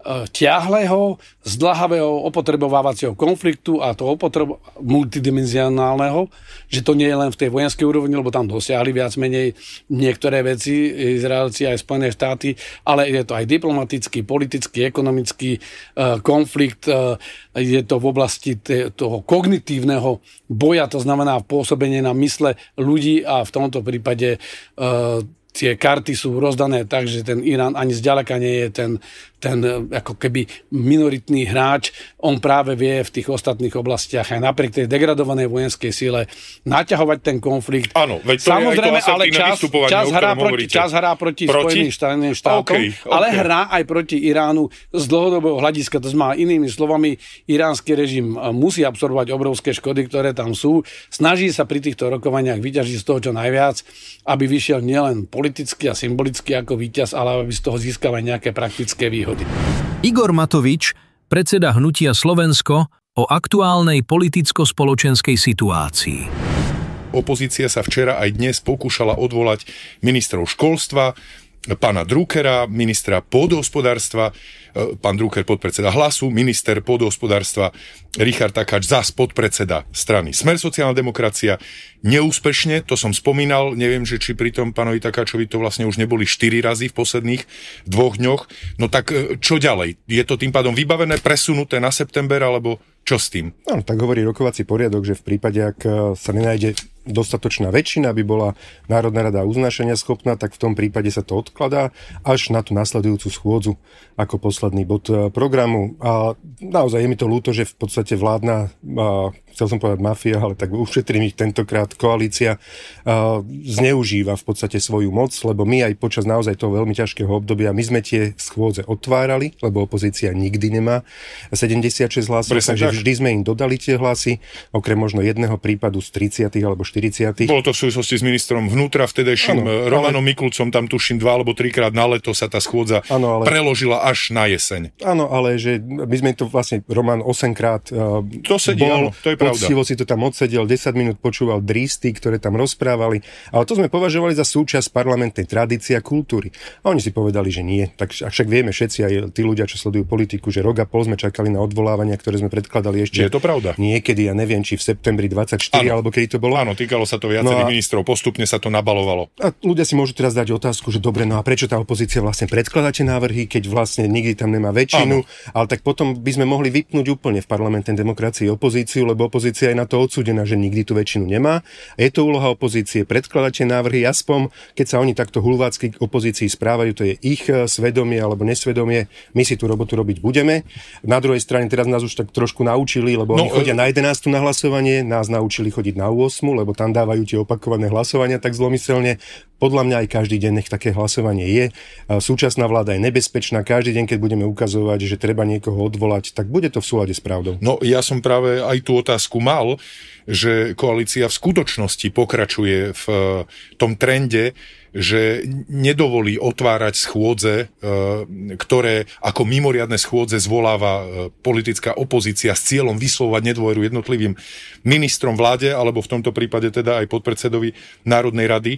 ťahlého, zdĺhavého opotrebovávacieho konfliktu a to opotrebo multidimenzionálneho, že to nie je len v tej vojenskej úrovni, lebo tam dosiahli viac menej niektoré veci Izraelci aj Spojené štáty, ale je to aj diplomatický, politický, ekonomický uh, konflikt, uh, je to v oblasti te, toho kognitívneho boja, to znamená pôsobenie na mysle ľudí a v tomto prípade uh, tie karty sú rozdané tak, že ten Irán ani zďaleka nie je ten, ten ako keby minoritný hráč. On práve vie v tých ostatných oblastiach aj napriek tej degradovanej vojenskej sile naťahovať ten konflikt. Áno, veď to samozrejme, je aj to ale čas, čas, hrá proti, čas hrá proti, proti? Spojeným štátom, okay, okay. ale hrá aj proti Iránu z dlhodobého hľadiska. To znamená, inými slovami, iránsky režim musí absorbovať obrovské škody, ktoré tam sú. Snaží sa pri týchto rokovaniach vyťažiť z toho čo najviac, aby vyšiel nielen politicky a symbolicky ako víťaz, ale aby z toho získal aj nejaké praktické výhody. Igor Matovič, predseda Hnutia Slovensko, o aktuálnej politicko-spoločenskej situácii. Opozícia sa včera aj dnes pokúšala odvolať ministrov školstva, pána Druckera, ministra pôdohospodárstva, pán Drucker podpredseda Hlasu, minister pôdohospodárstva Richard Takáč zas podpredseda strany Smer sociálna demokracia. Neúspešne, to som spomínal, neviem, že či pri tom pánovi Takáčovi to vlastne už neboli štyri razy v posledných dvoch dňoch. No tak čo ďalej? Je to tým pádom vybavené, presunuté na september, alebo čo s tým? No, tak hovorí rokovací poriadok, že v prípade, ak sa nenájde dostatočná väčšina, aby bola Národná rada uznášania schopná, tak v tom prípade sa to odkladá až na tú nasledujúcu schôdzu ako posledný bod programu. A naozaj je mi to ľúto, že v podstate vládna, chcel som povedať mafia, ale tak ušetrím ich tentokrát, koalícia zneužíva v podstate svoju moc, lebo my aj počas naozaj toho veľmi ťažkého obdobia, my sme tie schôdze otvárali, lebo opozícia nikdy nemá sedemdesiatšesť hlasov, Presne takže tak. vždy sme im dodali tie hlasy, okrem možno jedného prípadu z tridsiatych alebo štyridsiatych. Bolo to v súvislosti s ministrom vnútra, vtedejším ano, Romanom ale... Mikulcom, tam tuším dva alebo trikrát na leto sa tá schôdza ano, ale... preložila až na jeseň. Áno, ale že my sme to vlastne, Roman osemkrát uh, to sedí, bol, áno, to je pravda. poctivo si to tam odsedel, desať minút počúval drísty, ktoré tam rozprávali, ale to sme považovali za súčasť parlamentnej tradície a kultúry. A oni si povedali, že nie. Tak však vieme všetci, aj tí ľudia, čo sledujú politiku, že rok a pol sme čakali na odvolávania, ktoré sme predkladali ešte. Je to pravda. Niekedy, ja neviem, či v septembri dvadsaťštyri, ano. alebo kedy to bolo. Áno, týkalo sa to viacerých no ministrov, postupne sa to nabalovalo. A ľudia si môžu teraz dať otázku, že dobre, no a prečo tá opozícia vlastne predkladá tie návrhy, keď vlastne nikdy tam nemá väčšinu, ano. ale tak potom by sme mohli vypnúť úplne v parlamentnej demokracii opozíciu, lebo opozícia je na to odsúdená, že nikdy tú väčšinu nemá. A je to úloha opozície predkladať tie návrhy, aspoň keď sa oni takto hulvácky k opozícii správajú, to je ich svedomie alebo nesvedomie, my si tú robotu robiť budeme. Na druhej strane teraz nás už tak trošku naučili, lebo no, oni chodia na jedenástu na hlasovanie, nás naučili chodiť na ôsmu, lebo tam dávajú tie opakované hlasovania tak zlomyselne. Podľa mňa aj každý deň nech také hlasovanie je. Súčasná vláda je nebezpečná. Každý deň, keď budeme ukazovať, že treba niekoho odvolať, tak bude to v súlade s pravdou. No ja som práve aj tú otázku mal, že koalícia v skutočnosti pokračuje v tom trende, že nedovolí otvárať schôdze, ktoré ako mimoriadne schôdze zvoláva politická opozícia s cieľom vyslovať nedôveru jednotlivým ministrom vláde, alebo v tomto prípade teda aj podpredsedovi Národnej rady.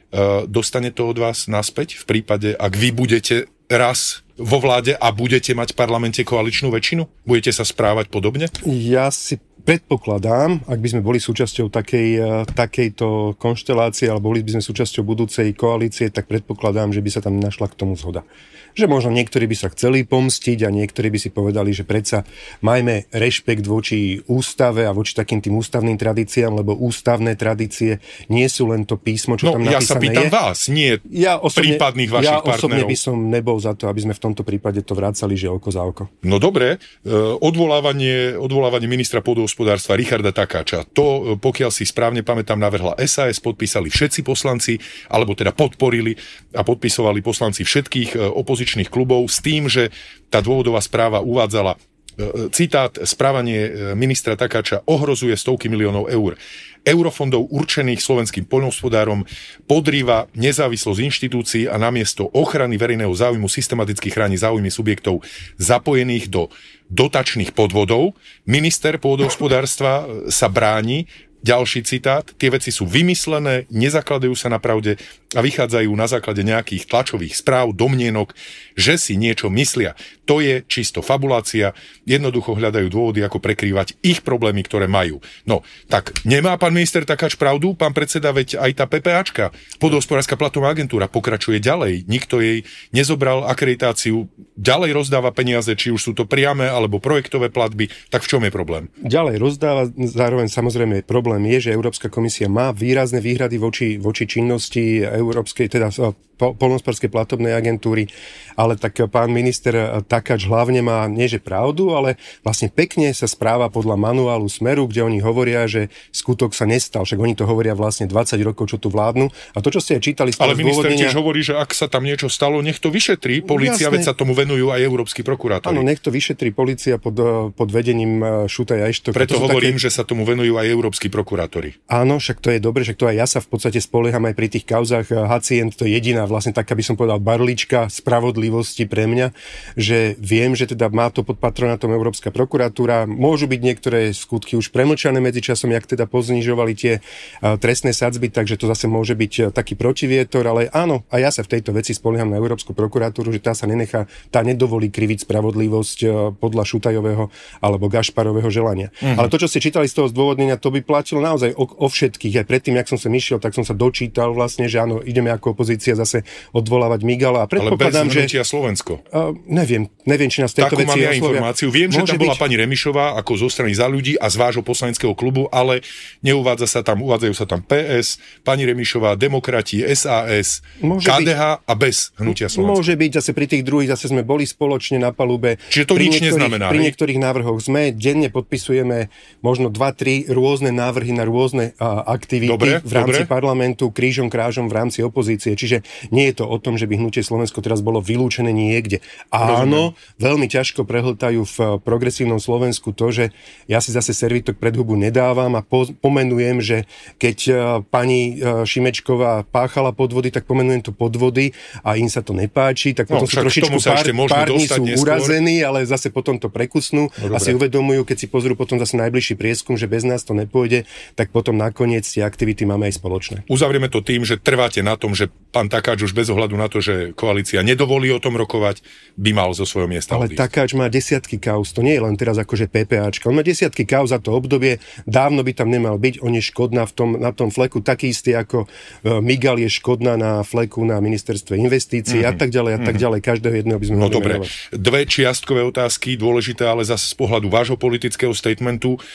Dostane to od vás naspäť v prípade, ak vy budete raz vo vláde a budete mať v parlamente koaličnú väčšinu? Budete sa správať podobne? Ja si predpokladám, ak by sme boli súčasťou takej, takejto konštelácie alebo boli by sme súčasťou budúcej koalície, tak predpokladám, že by sa tam našla k tomu zhoda. Že možno niektorí by sa chceli pomstiť a niektorí by si povedali, že predsa majme rešpekt voči ústave a voči takým tým ústavným tradíciám, lebo ústavné tradície nie sú len to písmo, čo no, tam napísané je. No ja sa pýtam je. vás, nie ja osobne, prípadných vašich ja partnerov. Ja osobne by som nebol za to, aby sme v tomto prípade to vracali, že oko za oko. No dobre, odvolávanie, odvolávanie ministra pôdohospodárstva Richarda Takáča, to, pokiaľ si správne pamätám, navrhla es a es, podpísali všetci poslanci, alebo teda podporili a podpisovali poslanci všetkých opozičných klubov s tým, že tá dôvodová správa uvádzala citát, správanie ministra Takáča ohrozuje stovky miliónov eur eurofondov určených slovenským poľnohospodárom, podrýva nezávislosť inštitúcií a namiesto ochrany verejného záujmu systematicky chráni záujmy subjektov zapojených do dotačných podvodov. Minister pôdohospodárstva sa bráni. Ďalší citát, tie veci sú vymyslené, nezakladajú sa na pravde a vychádzajú na základe nejakých tlačových správ, domnienok, že si niečo myslia. To je čisto fabulácia, jednoducho hľadajú dôvody, ako prekrývať ich problémy, ktoré majú. No, tak nemá pán minister Takáč pravdu? Pán predseda, veď aj tá PPAčka, Pôdohospodárska platová agentúra, pokračuje ďalej. Nikto jej nezobral akreditáciu, ďalej rozdáva peniaze, či už sú to priame alebo projektové platby, tak v čom je problém? Ďalej rozdáva, zároveň samozrejme je problém je, že Európska komisia má výrazné výhrady voči, voči činnosti Európskej, teda poľnohospodárskej platobnej agentúry, ale tak pán minister Takáč hlavne má nie že pravdu, ale vlastne pekne sa správa podľa manuálu Smeru, kde oni hovoria, že skutok sa nestal, však oni to hovoria vlastne dvadsať rokov, čo tu vládnu. A to, čo ste aj čítali z toho zdôvodnenia... Ale minister tiež hovorí, že ak sa tam niečo stalo, nech to vyšetrí polícia, veď sa tomu venujú aj európski prokurátori. Áno, nech to vyšetrí polícia pod, pod vedením Šutaja Eštoka. Preto hovorím, také... že sa tomu venujú aj európski prokurátori. Áno, však to je dobre, však to aj ja sa v podstate spolieham aj pri tých kauzách Hacient, to je jediná vlastne taká, by som povedal, barlička spravodlivosti pre mňa, že viem, že teda má to pod patronátom Európska prokuratúra. Môžu byť niektoré skutky už premlčané medzičasom, jak teda poznižovali tie trestné sadzby, takže to zase môže byť taký protivietor, ale áno, a ja sa v tejto veci spolieham na Európsku prokuratúru, že tá sa nenechá, tá nedovolí kriviť spravodlivosť podľa Šutajového alebo Gašparového želania. Mhm. Ale to, čo ste čítali z toho zdôvodnenia, to by platilo naozaj o, o všetkých. Aj predtým, jak som sa išiel, tak som sa dočítal vlastne, že áno, ideme ako opozícia zase odvolávať Migala. A predpokladám, ale bez že Slovensko. Uh, neviem, neviem, či nás tejto veci oslovia. Takú mám ja informáciu. Viem, že tam bola byť... pani Remišová ako zo strany Za ľudí a z vášho poslaneckého klubu, ale neuvádza sa tam, uvádzajú sa tam pé es, pani Remišová, Demokrati, es a es, môže ká dé há byť... a bez Hnutia Slovensko. Môže byť, zase pri tých druhých zase sme boli spoločne na palube. Čiže to nič neznamená. Pri niektorých návrhoch sme denne podpisujeme možno dva tri rôzne návrhy na rôzne a, aktivity dobre, v rámci dobre. parlamentu, krížom krážom v rámci opozície. Čiže nie je to o tom, že by Hnutie Slovensko teraz bolo vylúčené niekde. Áno, Rozumiem. veľmi ťažko prehltajú v progresívnom Slovensku to, že ja si zase servitok pred hubu nedávam a po, pomenujem, že keď pani Šimečková páchala podvody, tak pomenujem to podvody a im sa to nepáči, tak potom no, sú trošičku pár, pár dní sú neskôr. urazení, ale zase potom to prekusnú no, a si uvedomujú, keď si pozrú potom zase najbližší prieskum, že bez nás to nepôjde, tak potom nakoniec tie aktivity máme aj spoločné. Uzavrieme to tým, že trváte na tom, že pán Takáč už bez ohľadu na to, že koalícia nedovolí o tom rokovať, by mal zo svojho miesta Ale odísť. Takáč má desiatky kauz, to nie je len teraz akože PPAčka, on má desiatky kauz za to obdobie, dávno by tam nemal byť, on je škodná v tom, na tom fleku, taký istý ako Migal je škodná na fleku na ministerstve investícií mm-hmm. a tak ďalej a tak ďalej, každého jedného by sme No mohli dobre, menovať. Dve čiastkové otázky, dôležité, ale zase z pohľadu vášho politického statementu.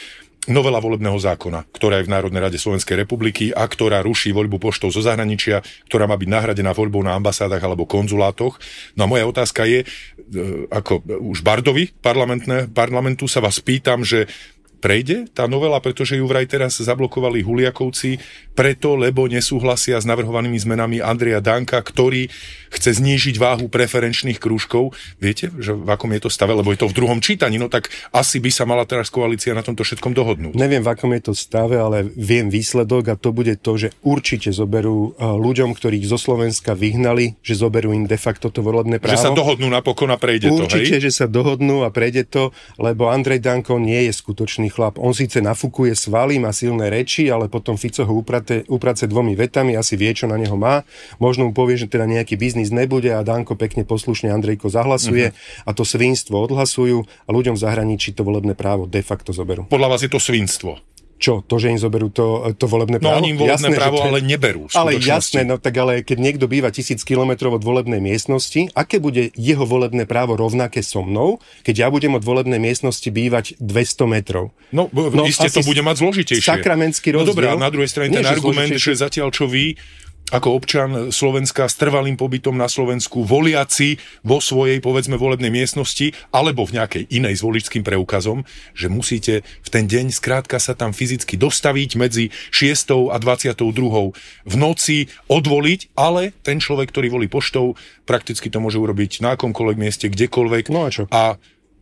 novela volebného zákona, ktorá je v Národnej rade Slovenskej republiky a ktorá ruší voľbu poštou zo zahraničia, ktorá má byť nahradená voľbou na ambasádach alebo konzulátoch. No a moja otázka je, ako už Bardovi parlamentné, parlamentu sa vás pýtam, že prejde tá novela, pretože ju vraj teraz zablokovali Huliakovci, preto, lebo nesúhlasia s navrhovanými zmenami Andreja Danka, ktorý chce znížiť váhu preferenčných krúžkov. Viete, že v akom je to stave, lebo je to v druhom čítaní, no tak asi by sa mala teraz koalícia na tomto všetkom dohodnúť. Neviem, v akom je to stave, ale viem výsledok a to bude to, že určite zoberú ľuďom, ktorých zo Slovenska vyhnali, že zoberú im de facto to volebné právo. Že sa dohodnú napokon a prejde určite, to, hej? Určite, že sa dohodnú a prejde to, lebo Andrej Danko nie je skutočný chlap. On síce nafúkuje svaly, má silné reči, ale potom Fico ho uprate, uprace dvomi vetami, asi vie, čo na neho má. Možno mu povie, že teda nejaký biznis nebude a Danko pekne poslušne Andrejko zahlasuje uh-huh. a to svinstvo odhlasujú a ľuďom v zahraničí to volebné právo de facto zoberú. Podľa vás je to svinstvo? Čo? To, že im zoberú to, to volebné právo? No oni im volebné jasné, právo, ale neberú. Ale jasné, no tak ale keď niekto býva tisíc kilometrov od volebnej miestnosti, aké bude jeho volebné právo rovnaké so mnou, keď ja budem od volebnej miestnosti bývať dvesto metrov? No, no iste to bude mať zložitejšie. Sakramentský rozdiel. No dobré, a na druhej strane ten Nie, argument, že zatiaľ čo vy ako občan Slovenska s trvalým pobytom na Slovensku, voliaci vo svojej, povedzme, volebnej miestnosti alebo v nejakej inej s voličským preukazom, že musíte v ten deň skrátka sa tam fyzicky dostaviť medzi šiestou a dvadsiatou druhou v noci, odvoliť, ale ten človek, ktorý volí poštou, prakticky to môže urobiť na akomkoľvek mieste, kdekoľvek. No a čo? A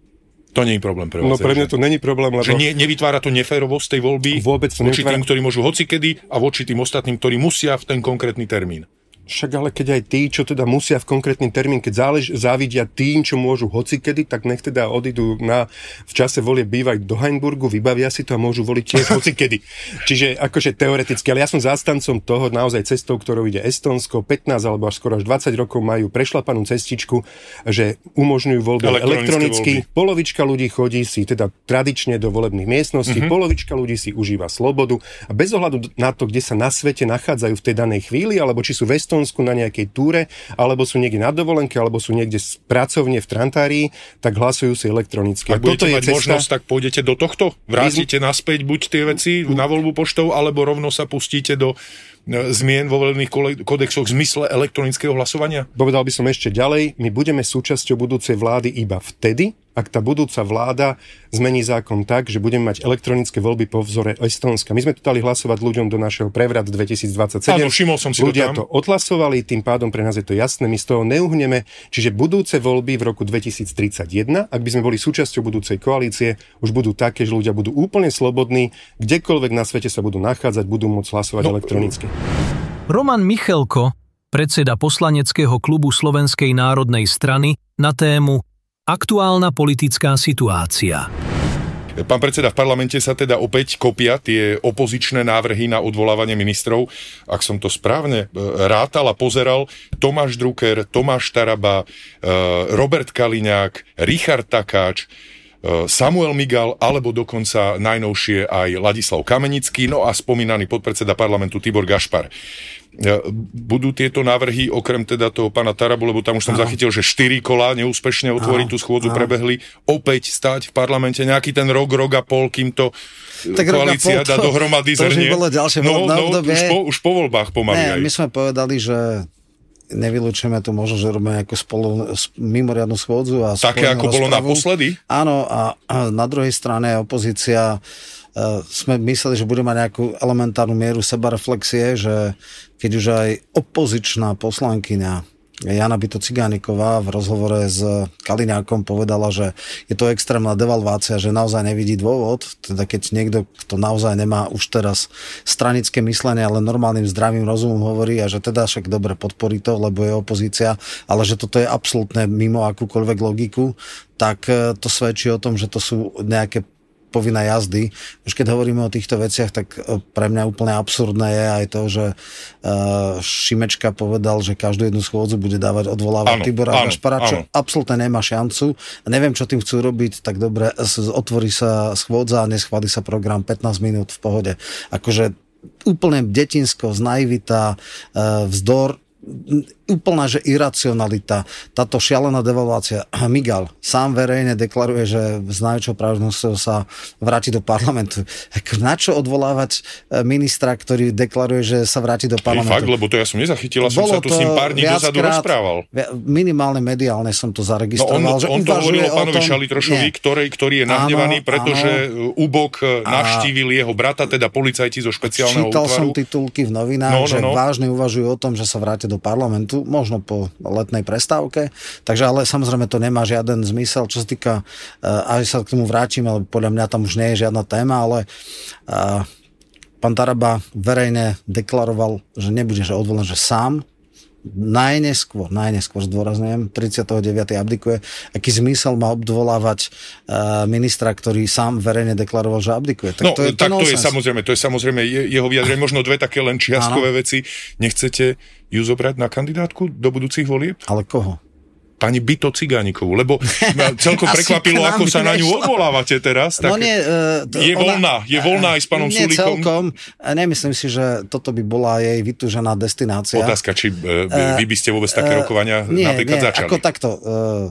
to nie je problém pre vás. No pre mňa to není problém, lebo... Že ne, nevytvára to neférovosť tej voľby vôbec to voči nevytvára... tým, ktorí môžu hocikedy a voči tým ostatným, ktorí musia v ten konkrétny termín. Však ale keď aj tí, čo teda musia v konkrétny termín, keď zálež, závidia tým, čo môžu hocikedy, tak nech teda odídu na, v čase volie bývať do Hainburgu, vybavia si to a môžu voliť tiež hocikedy. Čiže akože teoreticky, ale ja som zástancom toho naozaj cestou, ktorou ide Estónsko, pätnásť alebo až skoro až dvadsať rokov majú prešlapanú cestičku, že umožňujú voľby elektronicky. Voľby. Polovička ľudí chodí si teda tradične do volebných miestností, mm-hmm. polovička ľudí si užíva slobodu a bez ohľadu na to, kde sa na svete nachádzajú v tej danej chvíli, alebo či sú v na nejakej túre, alebo sú niekde na dovolenke, alebo sú niekde pracovne v Trantárii, tak hlasujú si elektronicky. Ak budete mať cesta... možnosť, tak pôjdete do tohto? Vrátite naspäť buď tie veci na voľbu poštou, alebo rovno sa pustíte do zmien vo volebných kodexoch v zmysle elektronického hlasovania? Povedal by som ešte ďalej, my budeme súčasťou budúcej vlády iba vtedy, ak tá budúca vláda zmení zákon tak, že budeme mať elektronické voľby po vzore Estónska. My sme tu dali hlasovať ľuďom do našeho prevrat dvetisícdvadsaťsedem. Áno, všimol som si Ľudia to tam. to odhlasovali, tým pádom pre nás je to jasné, my z toho neuhneme. Čiže budúce voľby v roku dvetisíctridsaťjeden, ak by sme boli súčasťou budúcej koalície, už budú také, že ľudia budú úplne slobodní, kdekoľvek na svete sa budú nachádzať, budú môcť hlasovať no, elektronicky. Roman Michelko, predseda poslaneckého klubu Slovenskej národnej strany, na tému Aktuálna politická situácia. Pán predseda, v parlamente sa teda opäť kopia tie opozičné návrhy na odvolávanie ministrov. Ak som to správne rátal a pozeral, Tomáš Drucker, Tomáš Taraba, Robert Kaliňák, Richard Takáč, Samuel Migal, alebo dokonca najnovšie aj Ladislav Kamenický, no a spomínaný podpredseda parlamentu Tibor Gašpar. Budú tieto návrhy, okrem teda toho pána Tarabu, lebo tam už som Aha. zachytil, že štyri kola neúspešne otvoriť tú schôdzu Aha. prebehli, opäť stať v parlamente nejaký ten rok, rok a pol, kým to tak koalícia dá dohromady zrnie. To už bolo ďalšie no, no, no, už, po, už po voľbách pomaly ne, aj. My sme povedali, že nevylučujeme tu možno, že robíme nejakú spolu, mimoriadnu schôdzu. A také, ako rozpravu. Bolo naposledy? Áno, a, a na druhej strane opozícia Uh, sme mysleli, že bude mať nejakú elementárnu mieru sebareflexie, že keď už aj opozičná poslankyňa Jana Byto Cigániková v rozhovore s Kaliňákom povedala, že je to extrémna devalvácia, že naozaj nevidí dôvod, teda keď niekto, kto naozaj nemá už teraz stranické myslenie, ale normálnym zdravým rozumom hovorí a že teda však dobre podporí to, lebo je opozícia, ale že toto je absolútne mimo akúkoľvek logiku, tak to svedčí o tom, že to sú nejaké povinné jazdy. Už keď hovoríme o týchto veciach, tak pre mňa úplne absurdné je aj to, že uh, Šimečka povedal, že každú jednu schôdzu bude dávať odvolávať Tibora Gašpara, čo absolútne nemá šancu. Neviem, čo tým chcú robiť, tak dobre, otvorí sa schôdza a neschváli sa program pätnásť minút v pohode. Akože úplne detinsko, naivita, uh, vzdor. úplná, že iracionalita, táto šialená devalvácia. Migal sám verejne deklaruje, že s najväčšou pravdnosťou sa vráti do parlamentu. Na čo odvolávať ministra, ktorý deklaruje, že sa vráti do parlamentu? Je fakt, lebo to ja som nezachytila, som Bolo sa tu s ním pár dní dozadu rozprával. Minimálne mediálne som to zaregistroval. No on, že on to hovoril o pánovi tom, Šalitrošovi, ktorý, ktorý je nahnevaný, pretože áno. Ubok navštívil jeho brata, teda policajti zo špeciálneho Čítal útvaru. som titulky v novinách, no, no, že no. vážne uvažujú o tom, že sa vrátia do parlamentu, možno po letnej prestávke. Takže ale samozrejme to nemá žiaden zmysel, čo sa týka, uh, aj sa k tomu vrátime, ale podľa mňa tam už nie je žiadna téma, ale uh, pán Taraba verejne deklaroval, že nebude že odvolený, že sám najneskôr, najneskôr zdôrazňujem, tridsiateho deviateho abdikuje. Aký zmysel má obdvolávať uh, ministra, ktorý sám verejne deklaroval, že abdikuje? Tak no, to je, tak to, to je samozrejme, to je samozrejme jeho vyjadrenie, možno dve také len čiastkové veci. Nechcete ju zobrať na kandidátku do budúcich volieb? Ale koho? Pani Bito Cigánikovú, lebo ma celkom prekvapilo, ako sa na ňu odvolávate teraz. Tak no nie, uh, je ona, voľná, je voľná aj s pánom nie Sulíkom. Celkom. Nemyslím si, že toto by bola jej vytúžená destinácia. Otázka, či uh, vy by ste vôbec také uh, rokovania nie, napríklad nie, začali. Ako takto... Uh,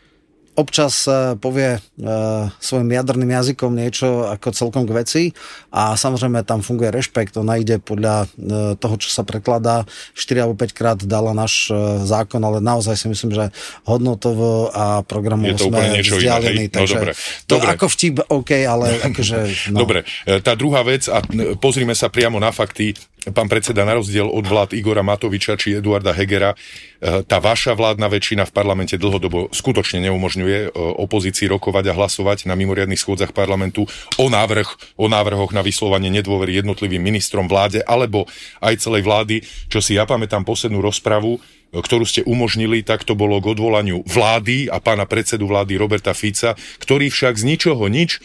občas povie uh, svojim jadrným jazykom niečo ako celkom k veci a samozrejme tam funguje rešpekt. Ona ide podľa uh, toho, čo sa prekladá. štyri alebo päť krát dala náš uh, zákon, ale naozaj si myslím, že hodnotovo a programovo sme vzdialení. No, takže dobre, to dobre. Ako vtip, OK, ale akože... No. Dobre, tá druhá vec, a pozrime sa priamo na fakty. Pán predseda, na rozdiel od vlád Igora Matoviča či Eduarda Hegera, tá vaša vládna väčšina v parlamente dlhodobo skutočne neumožňuje opozícii rokovať a hlasovať na mimoriadnych schôdzach parlamentu o návrh, o návrhoch na vyslovanie nedôvery jednotlivým ministrom, vláde alebo aj celej vlády. Čo si ja pamätám poslednú rozpravu, ktorú ste umožnili, tak to bolo k odvolaniu vlády a pána predsedu vlády Roberta Fica, ktorý však z ničoho nič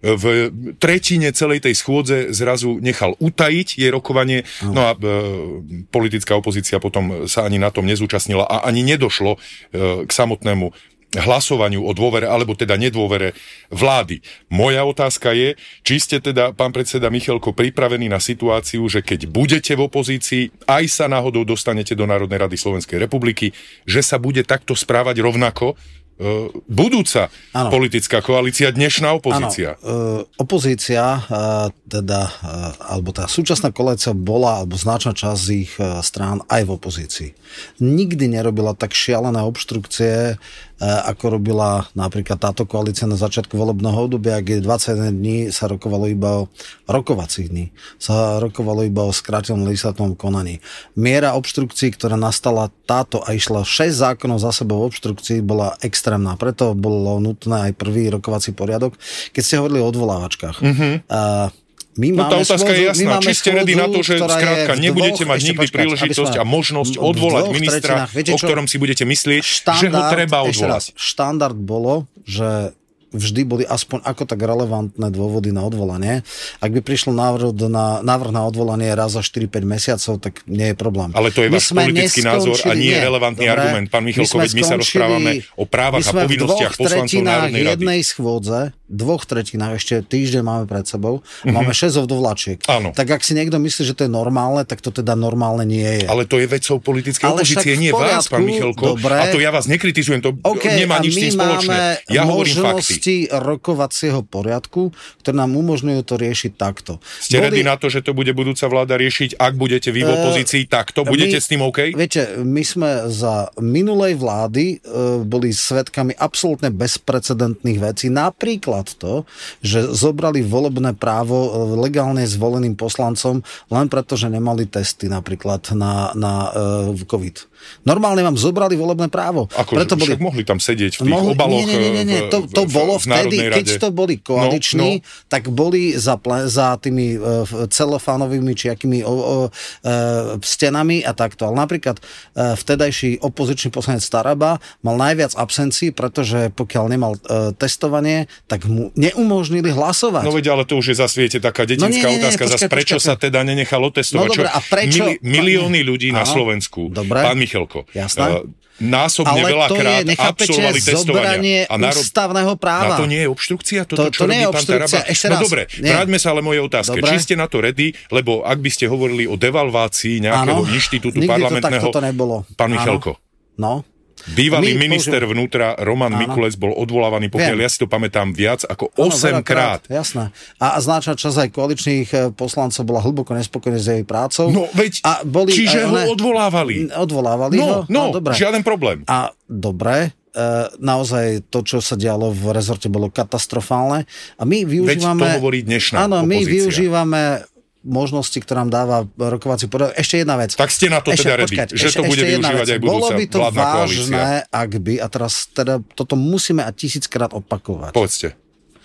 v tretine celej tej schôdze zrazu nechal utajiť jej rokovanie, no a e, politická opozícia potom sa ani na tom nezúčastnila a ani nedošlo e, k samotnému hlasovaniu o dôvere, alebo teda nedôvere vlády. Moja otázka je, či ste teda, pán predseda Michalko, pripravení na situáciu, že keď budete v opozícii, aj sa náhodou dostanete do Národnej rady Slovenskej republiky, že sa bude takto správať rovnako uh, budúca ano. politická koalícia, dnešná opozícia. Áno, uh, opozícia, uh, teda, uh, alebo tá súčasná koalícia bola, alebo značná časť z ich uh, strán aj v opozícii. Nikdy nerobila tak šialené obštrukcie, ako robila napríklad táto koalícia na začiatku volebného obdobia, kde dvadsaťjeden dní sa rokovalo iba o rokovacích dní. Sa rokovalo iba o skrátenom legislatívnom konaní. Miera obštrukcií, ktorá nastala táto a išla šesť zákonov za sebou v obštrukcii, bola extrémna. Preto bolo nutné aj prvý rokovací poriadok. Keď ste hovorili o odvolávačkách. Mm-hmm. Uh, My no tá otázka schôdzu, je jasná. Či ste ready na to, že skrátka nebudete mať nikdy počkať, príležitosť a možnosť odvolať ministra, o ktorom si budete myslieť, štandard, že ho treba odvolať? Raz, štandard bolo, že vždy boli aspoň ako tak relevantné dôvody na odvolanie. Ak by prišlo návrh na, návrh na odvolanie raz za štyri päť mesiacov, tak nie je problém. Ale to je váš politický názor a nie je relevantný nie, argument. Pán Michalko, veď my sa rozprávame o právach a povinnostiach poslancov Národnej rady. jednej schôdze, dvoch tretinách, ešte týždeň máme pred sebou, mm-hmm. máme šesť odvolačiek. Áno. Tak ak si niekto myslí, že to je normálne, tak to teda normálne nie je. Ale to je vecou politickej opozície, nie vás, pán Michalko. Dobre. A to ja vás nekritizujem, to okay, nemá nič s tým spoločné. Ja hovorím fakty. Rokovacieho poriadku, ktoré nám umožňujú to riešiť takto. Ste Boli... radi na to, že to bude budúca vláda riešiť, ak budete vy v opozícii takto? Budete my, s tým OK? Viete, my sme za minulej vlády uh, boli svedkami absolútne bezprecedentných vecí. Napríklad to, že zobrali volebné právo legálne zvoleným poslancom len preto, že nemali testy napríklad na, na uh, COVID. Normálne vám zobrali volebné právo. Ako, Preto boli... však mohli tam sedieť v tých mohli... obaloch. Nie, nie, nie, nie. To, to v, bolo v vtedy, keď to boli koaliční, no, no. tak boli za, ple, za tými uh, celofánovými či akými uh, uh, stenami a takto. Ale napríklad uh, vtedajší opozičný poslanec Taraba mal najviac absencií, pretože pokiaľ nemal uh, testovanie, tak mu neumožnili hlasovať. No veď, ale to už je zase, viete, taká detinská no, nie, nie, nie, otázka. Počkaj, zase prečo počkaj. sa teda nenechalo testovať? No dobre, a prečo? Mili, milióny ľudí na Slovensku. Dobre. Pán Michalko. Jasné. Uh, násobne ale veľakrát to je, absolvovali testovania. A národ... ústavného práva. A to nie je obštrukcia? Toto, to, to čo nie robí je pán obštrukcia. Taraba? No dobre, nie. Vráťme sa ale mojej otázke. Dobre. Či ste na to ready? Lebo ak by ste hovorili o devalvácii nejakého ano. inštitútu Nikdy parlamentného... to nebolo. Pán Michalko. No. Bývalý minister použil... vnútra Roman Áno. Mikulec bol odvolávaný, pokiaľ Viem. ja si to pamätám, viac ako osem krát. Jasné. A, a značná časť aj koaličných poslancov bola hlboko nespokojná s jej prácou. No veď, a boli, čiže aj, ho ne, odvolávali. Odvolávali no, ho? No, no dobre. žiaden problém. A dobre, e, naozaj to, čo sa dialo v rezorte, bolo katastrofálne. A my využívame... Veď to hovorí dnešná Áno, opozícia. my využívame možnosti, ktoré nám dáva rokovací poriadok. Ešte jedna vec. Tak ste na to ešte, teda ready, počkať, že ešte, to bude využívať aj budúca Bolo by to vládna vážne, koalícia. ak by, a teraz teda toto musíme a tisíckrát opakovať. Povedzte.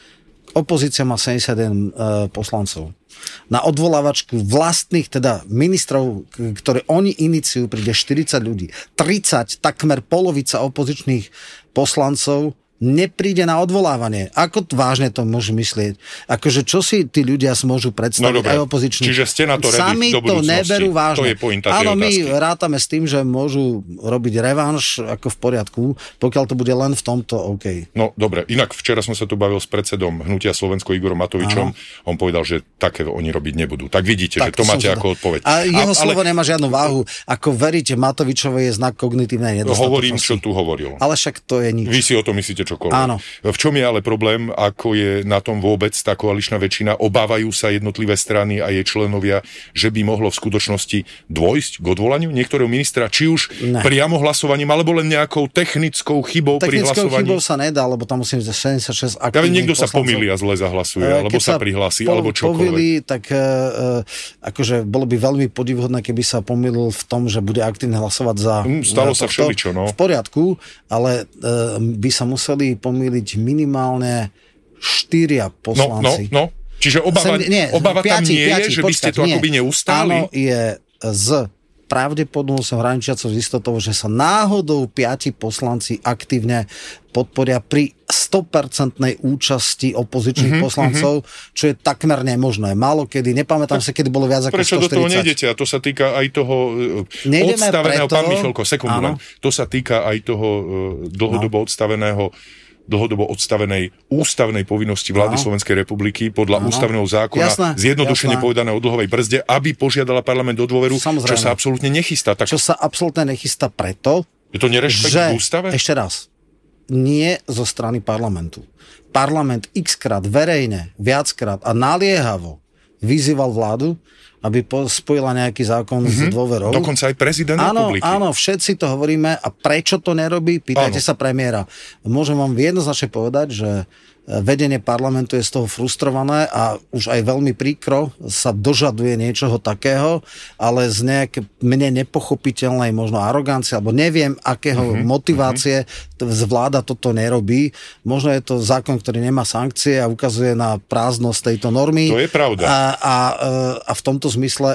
Opozícia má sedemdesiatjeden uh, poslancov. Na odvolávačku vlastných teda ministrov, ktoré oni iniciujú, príde štyridsať ľudí. tridsať, takmer polovica opozičných poslancov nepríde na odvolávanie. Ako vážne to môžu myslieť? Akože čo si tí ľudia môžu predstaviť, no aj opoziční? Čiže ste na to ready Sami do budúcnosti. To neberú vážne. To je pointa tej Áno, my otázky. rátame s tým, že môžu robiť revanš ako v poriadku, pokiaľ to bude len v tomto OK. No dobre, inak včera som sa tu bavil s predsedom Hnutia Slovensko Igorom Matovičom. Áno. On povedal, že také oni robiť nebudú. Tak vidíte, tak, že to máte sa... ako odpoveď. A jeho a, slovo ale... nemá žiadnu váhu. Ako veríte, Matovičovi je znak kognitívnej nedostatočnosti. Hovorím, čo tu hovoril. Ale však to je nič. Vy si o tom myslíte čokoľvek. Áno. V čom je ale problém, ako je na tom vôbec tá koaličná väčšina? Obávajú sa jednotlivé strany a jej členovia, že by mohlo v skutočnosti dôjsť k odvolaniu niektorého ministra, či už ne. priamo hlasovaním, alebo len nejakou technickou chybou technickou pri hlasovaní? Technickou chybou sa nedá, lebo tam musím byť sedemdesiatšesť aktívnych ja, niekto poslancov. sa pomýli a zle zahlasuje, alebo sa, sa prihlási, po, alebo čokoľvek. Povili, tak uh, akože bolo by veľmi podivhodné, keby sa pomýlil v tom, že bude aktívne hlasovať za... Mm, stalo sa všeličo, no. V poriadku, ale uh, by sa museli pomýliť minimálne štyria poslanci. No, no, no. Čiže obava, nie, obava piati, tam nie piati, je, že by ste to nie. akoby neustáli? Áno, je z pravdepodobnosťou hraničiacou s istotou, že sa náhodou piati poslanci aktívne podporia pri sto percent účasti opozičných mm-hmm, poslancov, mm-hmm. čo je takmer nemožné. Málo kedy, nepamätám sa, kedy bolo viac ako Prečo sto štyridsať. Prečo do toho nejdete? A to sa týka aj toho Nejdeme odstaveného, preto... pán Michalko, sekundu len. To sa týka aj toho dlhodobo no. odstaveného dlhodobo odstavenej ústavnej povinnosti vlády no. Slovenskej republiky podľa no. ústavného zákona, jasné, zjednodušene jasné. povedané o dlhovej brzde, aby požiadala parlament o dôveru, Samozrejme. čo sa absolútne nechystá. Tak... Čo sa absolútne nechystá preto, je to nerešpekt že, v ústave? Ešte raz, nie zo strany parlamentu. Parlament x-krát verejne, viackrát a naliehavo vyzýval vládu, aby spojila nejaký zákon mm-hmm. s dôverou. Dokonca aj prezident áno, republiky. Áno, všetci to hovoríme. A prečo to nerobí? Pýtajte áno. sa premiéra. Môžem vám jednoznačne povedať, že vedenie parlamentu je z toho frustrované a už aj veľmi príkro sa dožaduje niečoho takého, ale z nejaké mne nepochopiteľnej možno arogancie, alebo neviem, akého mm-hmm. motivácie vláda toto nerobí. Možno je to zákon, ktorý nemá sankcie a ukazuje na prázdnosť tejto normy. To je pravda. A, a, a v tomto zmysle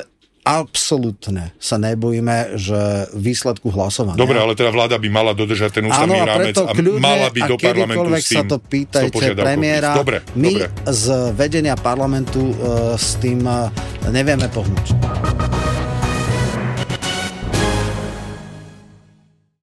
absolútne sa nebojíme, že výsledku hlasovania. Dobre, ale teda vláda by mala dodržať ten ústavný áno, a rámec a kľudne, mala by do parlamentu s tým sa to pýtajte premiéra. Dobre, My dobre. z vedenia parlamentu uh, s tým uh, nevieme pohnúť.